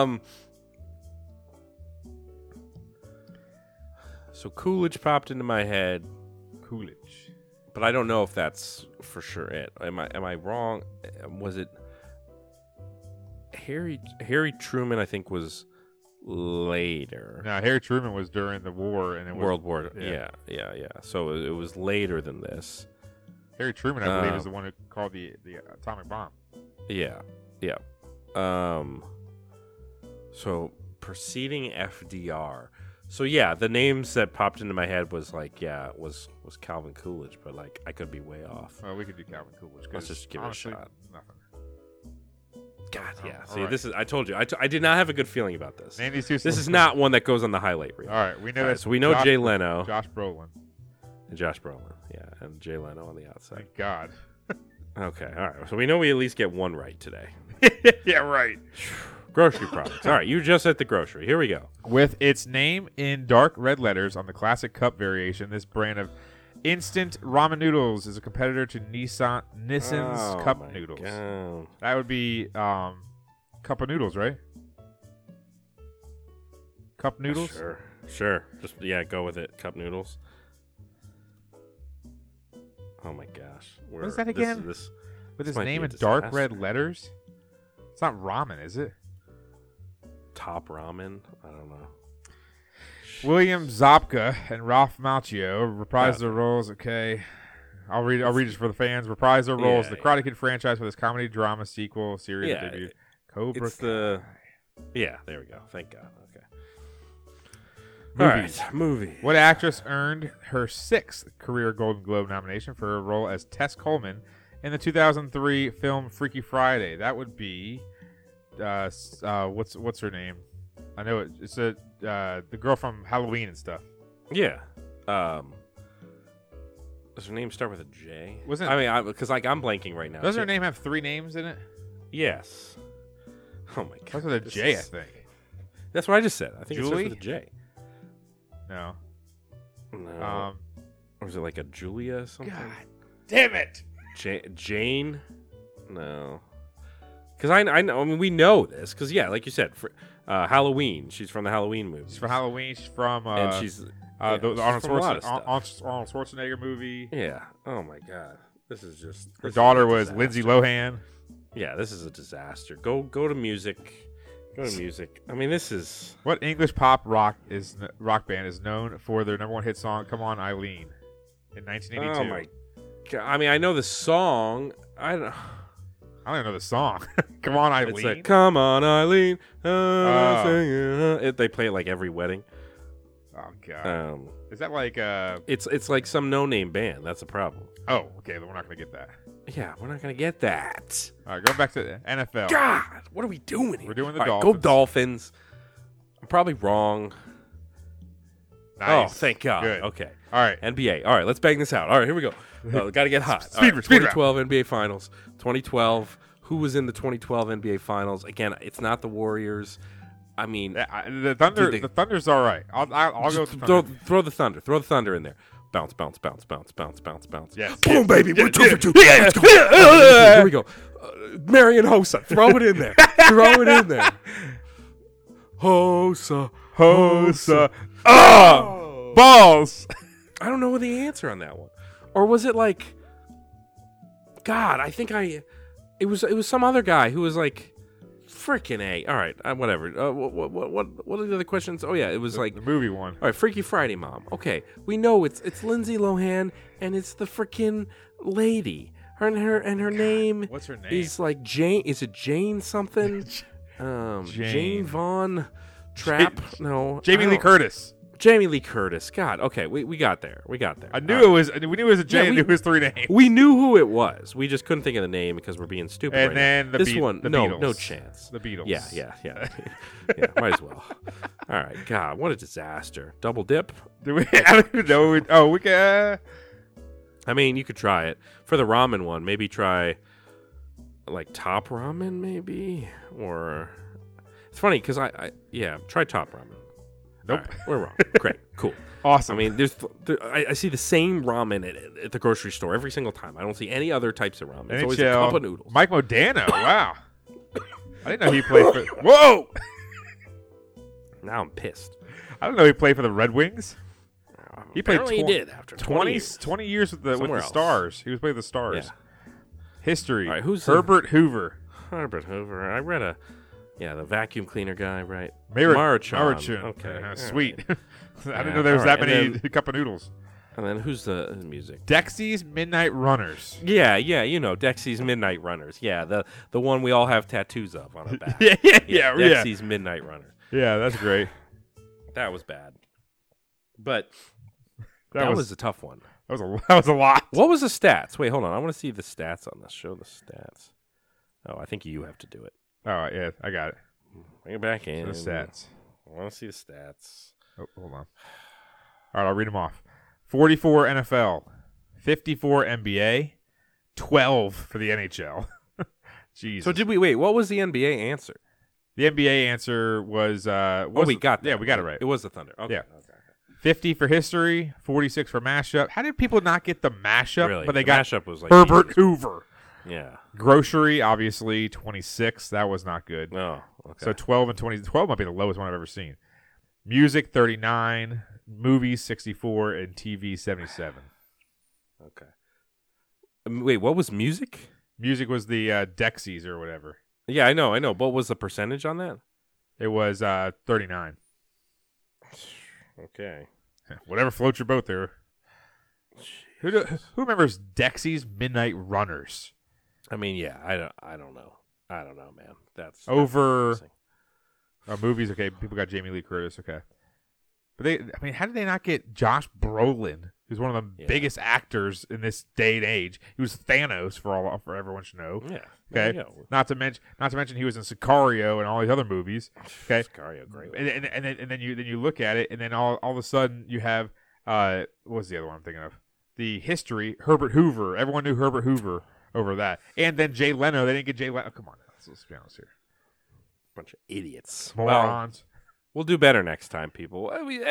So Coolidge popped into my head. Coolidge. But I don't know if that's for sure it. Am I wrong? Was it Harry Truman? I think was later. No, Harry Truman was during the war and World War. Yeah. So it was later than this. Harry Truman, I believe, is the one who called the atomic bomb. Yeah. So preceding FDR. So yeah, the names that popped into my head was like, was Calvin Coolidge, but like I could be way off. Well, we could do Calvin Coolidge. Let's just give it a shot. Nothing. God, yeah. All See, right. this is. I told you, I did not have a good feeling about this. Name these two. This is not one that goes on the highlight reel. All right, we know that. So we know Jay Leno, Josh Brolin, and Josh Brolin. Yeah, and Jay Leno on the outside. Thank God. Okay, all right. So we know we at least get one right today. Yeah, right. Grocery products. All right, you just at the grocery. Here we go. With its name in dark red letters on the classic cup variation, this brand of instant ramen noodles is a competitor to Nissan's cup noodles. God. That would be cup of noodles, right? Cup noodles? Sure. Just go with it. Cup noodles. Oh my gosh. What is that again? With his name in dark red letters? It's not ramen, is it? Top Ramen? I don't know. William Zabka and Ralph Macchio reprised their roles. Okay, I'll read it for the fans. Reprised their roles. The Karate Kid franchise with its comedy drama sequel series debut. Cobra Kai. Yeah, there we go. Thank God. Okay. Movies. All right, movie. What actress earned her 6th career Golden Globe nomination for her role as Tess Coleman in the 2003 film Freaky Friday? That would be what's her name? I know it's the girl from Halloween and stuff. Yeah. Does her name start with a J? Wasn't because I'm blanking right now. Does her name have 3 names in it? Yes. Oh my God. Starts with a J, I think. That's what I just said. I think Julie? it starts with a J. No. Or is it like a Julia or something? God damn it. Jane? No. Because I know. I mean, we know this. Because like you said, Halloween. She's from the Halloween movie. She's from Halloween. She's from and she's the Arnold Arnold Schwarzenegger movie. Yeah. Oh my God. This is just. Her daughter was Lindsay Lohan. Yeah, this is a disaster. Go to music. Go to music. I mean, this is what English pop rock band is known for their #1 hit song "Come On, Eileen" in 1982. Oh my God! I mean, I know the song. I don't even know the song. Come on, Eileen. It's like, "Come on, Eileen." They play it like every wedding. Oh God! Is that like It's like some no-name band. That's the problem. Oh, okay. Then we're not gonna get that. Yeah, we're not gonna get that. All right, going back to the NFL. God, what are we doing here? We're doing the All right, Dolphins. go Dolphins. I'm probably wrong. Nice. Oh, thank God. Good. Okay. All right. NBA. All right, let's bang this out. All right, here we go. Got to get hot. Speed 2012 NBA Finals. 2012. Who was in the 2012 NBA Finals? Again, it's not the Warriors. I mean, the Thunder. The Thunder's all right. I'll go with the Thunder. Throw the Thunder. Throw the Thunder in there. Bounce, bounce, bounce, bounce, bounce, bounce, bounce. Yes. Boom, baby. We're 2 for 2. Here we go. Marion Hossa. Throw it in there. Throw it in there. Hossa. Oh! Balls! I don't know the answer on that one. Or was it like... God, I think it was some other guy who was like, freaking A. All right, whatever. What are the other questions? Oh yeah, it was like the movie one. All right, Freaky Friday Mom. Okay, we know it's Lindsay Lohan and it's the freaking lady. Her name. What's her name? Is like Jane. Is it Jane something? Jane Von Trapp. No, Jamie Lee Curtis. Jamie Lee Curtis. God. Okay, we got there. We got there. I knew it was. We knew it was a Jane. And knew it was 3 names. We knew who it was. We just couldn't think of the name because we're being stupid. And right then now. the this Be- one, the no, Beatles. no chance. The Beatles. Yeah. Yeah, might as well. All right. God, what a disaster. Double dip. Do we? I don't even know. We can. I mean, you could try it for the ramen one. Maybe try like Top Ramen, maybe, or it's funny because I try Top Ramen. Nope, right, we're wrong. Great, cool, awesome. I mean, I see the same ramen at the grocery store every single time. I don't see any other types of ramen. It's always a cup of noodles. Mike Modano. Wow, I didn't know he played for. Whoa! Now I'm pissed. I don't know he played for the Red Wings. He played. He did after 20 years with the Stars. He was playing the Stars. Yeah. History. All right, who's Herbert Hoover? Herbert Hoover. I read the vacuum cleaner guy, right? Marichan. Okay, sweet. Right. I didn't know there was that many cup of noodles. And then who's the music? Dexy's Midnight Runners. Yeah, you know Dexy's Midnight Runners. Yeah, the one we all have tattoos of on our back. yeah. Dexy's Midnight Runner. Yeah, that's great. That was bad, but that was a tough one. That was a lot. What was the stats? Wait, hold on. I want to see the stats on this. Show the stats. Oh, I think you have to do it. Oh yeah, I got it. Bring it back in. The stats. I want to see the stats. Oh, hold on. All right, I'll read them off. 44 NFL, 54 NBA, 12 for the NHL. Jesus. So did we wait? What was the NBA answer? The NBA answer was. we got that. Yeah, we got it right. It was the Thunder. Okay. Yeah. Okay. 50 for history, 46 for mashup. How did people not get the mashup? Really? But they The got mashup was like Herbert easy. Hoover. Yeah. Grocery, obviously, 26. That was not good. Oh, okay. So 12 and 20. 12 might be the lowest one I've ever seen. Music, 39. Movies, 64. And TV, 77. Okay. Wait, what was music? Music was the Dexys or whatever. Yeah, I know. What was the percentage on that? It was 39. Okay. Whatever floats your boat there. Who remembers Dexy's Midnight Runners? I mean, yeah, I don't know. I don't know, man. That's over movies. Okay, people got Jamie Lee Curtis. Okay, but how did they not get Josh Brolin, who's one of the biggest actors in this day and age? He was Thanos for everyone should know. Yeah. Okay. Not to mention he was in Sicario and all these other movies. Okay. Sicario, great. And then you look at it, and then all of a sudden you have what was the other one I'm thinking of? The History, Herbert Hoover. Everyone knew Herbert Hoover over that. And then Jay Leno. They didn't get Jay Leno. Oh, come on. Let's be honest here. Bunch of idiots. Morons. Well, we'll do better next time, people.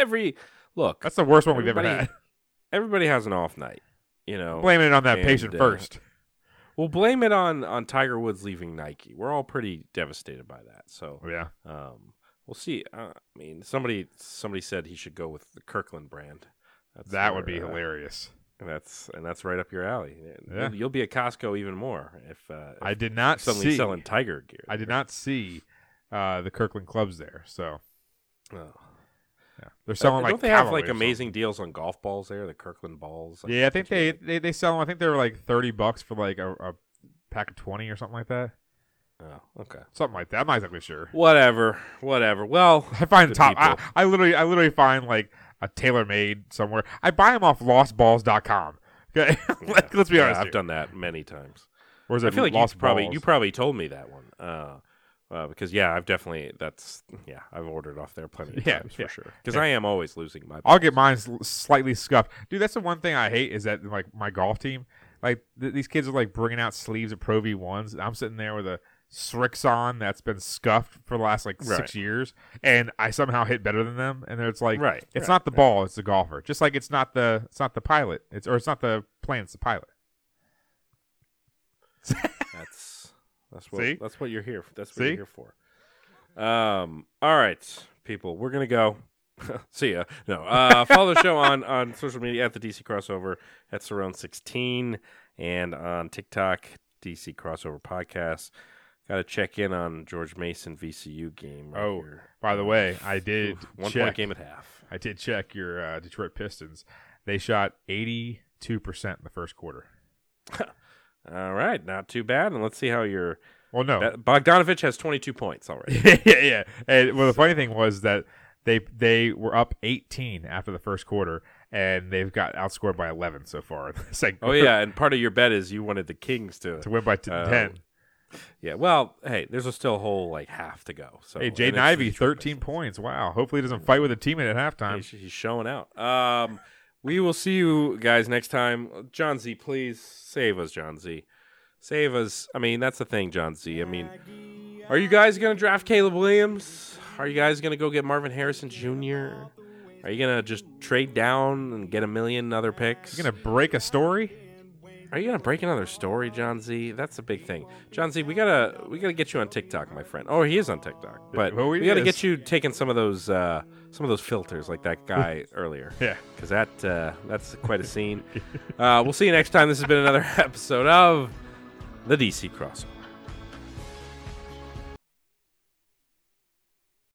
Look. That's the worst one we've ever had. Everybody has an off night, you know. Blaming it on that patient first. We'll blame it on Tiger Woods leaving Nike. We're all pretty devastated by that. So yeah. We'll see. I mean, somebody said he should go with the Kirkland brand. That would be hilarious. And that's right up your alley. Yeah. You'll be at Costco even more if I did not suddenly selling Tiger gear. I did not see the Kirkland clubs there. So yeah, they're selling don't they have like amazing deals on golf balls there? The Kirkland balls. Yeah, I think they sell them. I think they were like $30 for like a pack of 20 or something like that. Oh, okay. Something like that. I'm not exactly sure. Whatever. Well, I find top. I literally find like a TaylorMade somewhere. I buy them off lostballs.com. Okay, let's be honest. I've done that many times. Or is it I feel like Lost you probably told me that one. Because I've definitely I've ordered off there plenty of times for sure. Because I am always losing my balls. I'll get mine slightly scuffed, dude. That's the one thing I hate is that like my golf team, like these kids are like bringing out sleeves of Pro V1s. I'm sitting there with a Srixon that's been scuffed for the last 6 years, and I somehow hit better than them. And it's like, it's not the ball, it's the golfer. Just like it's not the pilot. It's not the plane, it's the pilot. That's what you're here. That's what you're here for. All right, people, we're gonna go. See ya. No, follow the show on social media at the DC Crossover at Cerrone16 and on TikTok DC Crossover Podcast. Got to check in on George Mason VCU game. Right here. By the way, I did 1 point game at half. I did check your Detroit Pistons. They shot 82% in the first quarter. All right, not too bad. And let's see how your Bogdanovich has 22 points already. yeah. And the funny thing was that they were up 18 after the first quarter, and they've got outscored by 11 so far in the second quarter. And part of your bet is you wanted the Kings to win by 10. Yeah, well, hey, there's still a whole half to go. So hey, Jaden Ivey, 13 points. Wow. Hopefully he doesn't fight with a teammate at halftime. He's showing out. We will see you guys next time. John Z, please save us, John Z. Save us. I mean, that's the thing, John Z. I mean, are you guys going to draft Caleb Williams? Are you guys going to go get Marvin Harrison Jr.? Are you going to just trade down and get 1 million other picks? You're going to break a story? Are you going to break another story, John Z? That's a big thing. John Z, we gotta get you on TikTok, my friend. Oh, he is on TikTok. But we got to get you taking some of those filters like that guy earlier. Yeah. Because that's quite a scene. We'll see you next time. This has been another episode of the DC Crossover.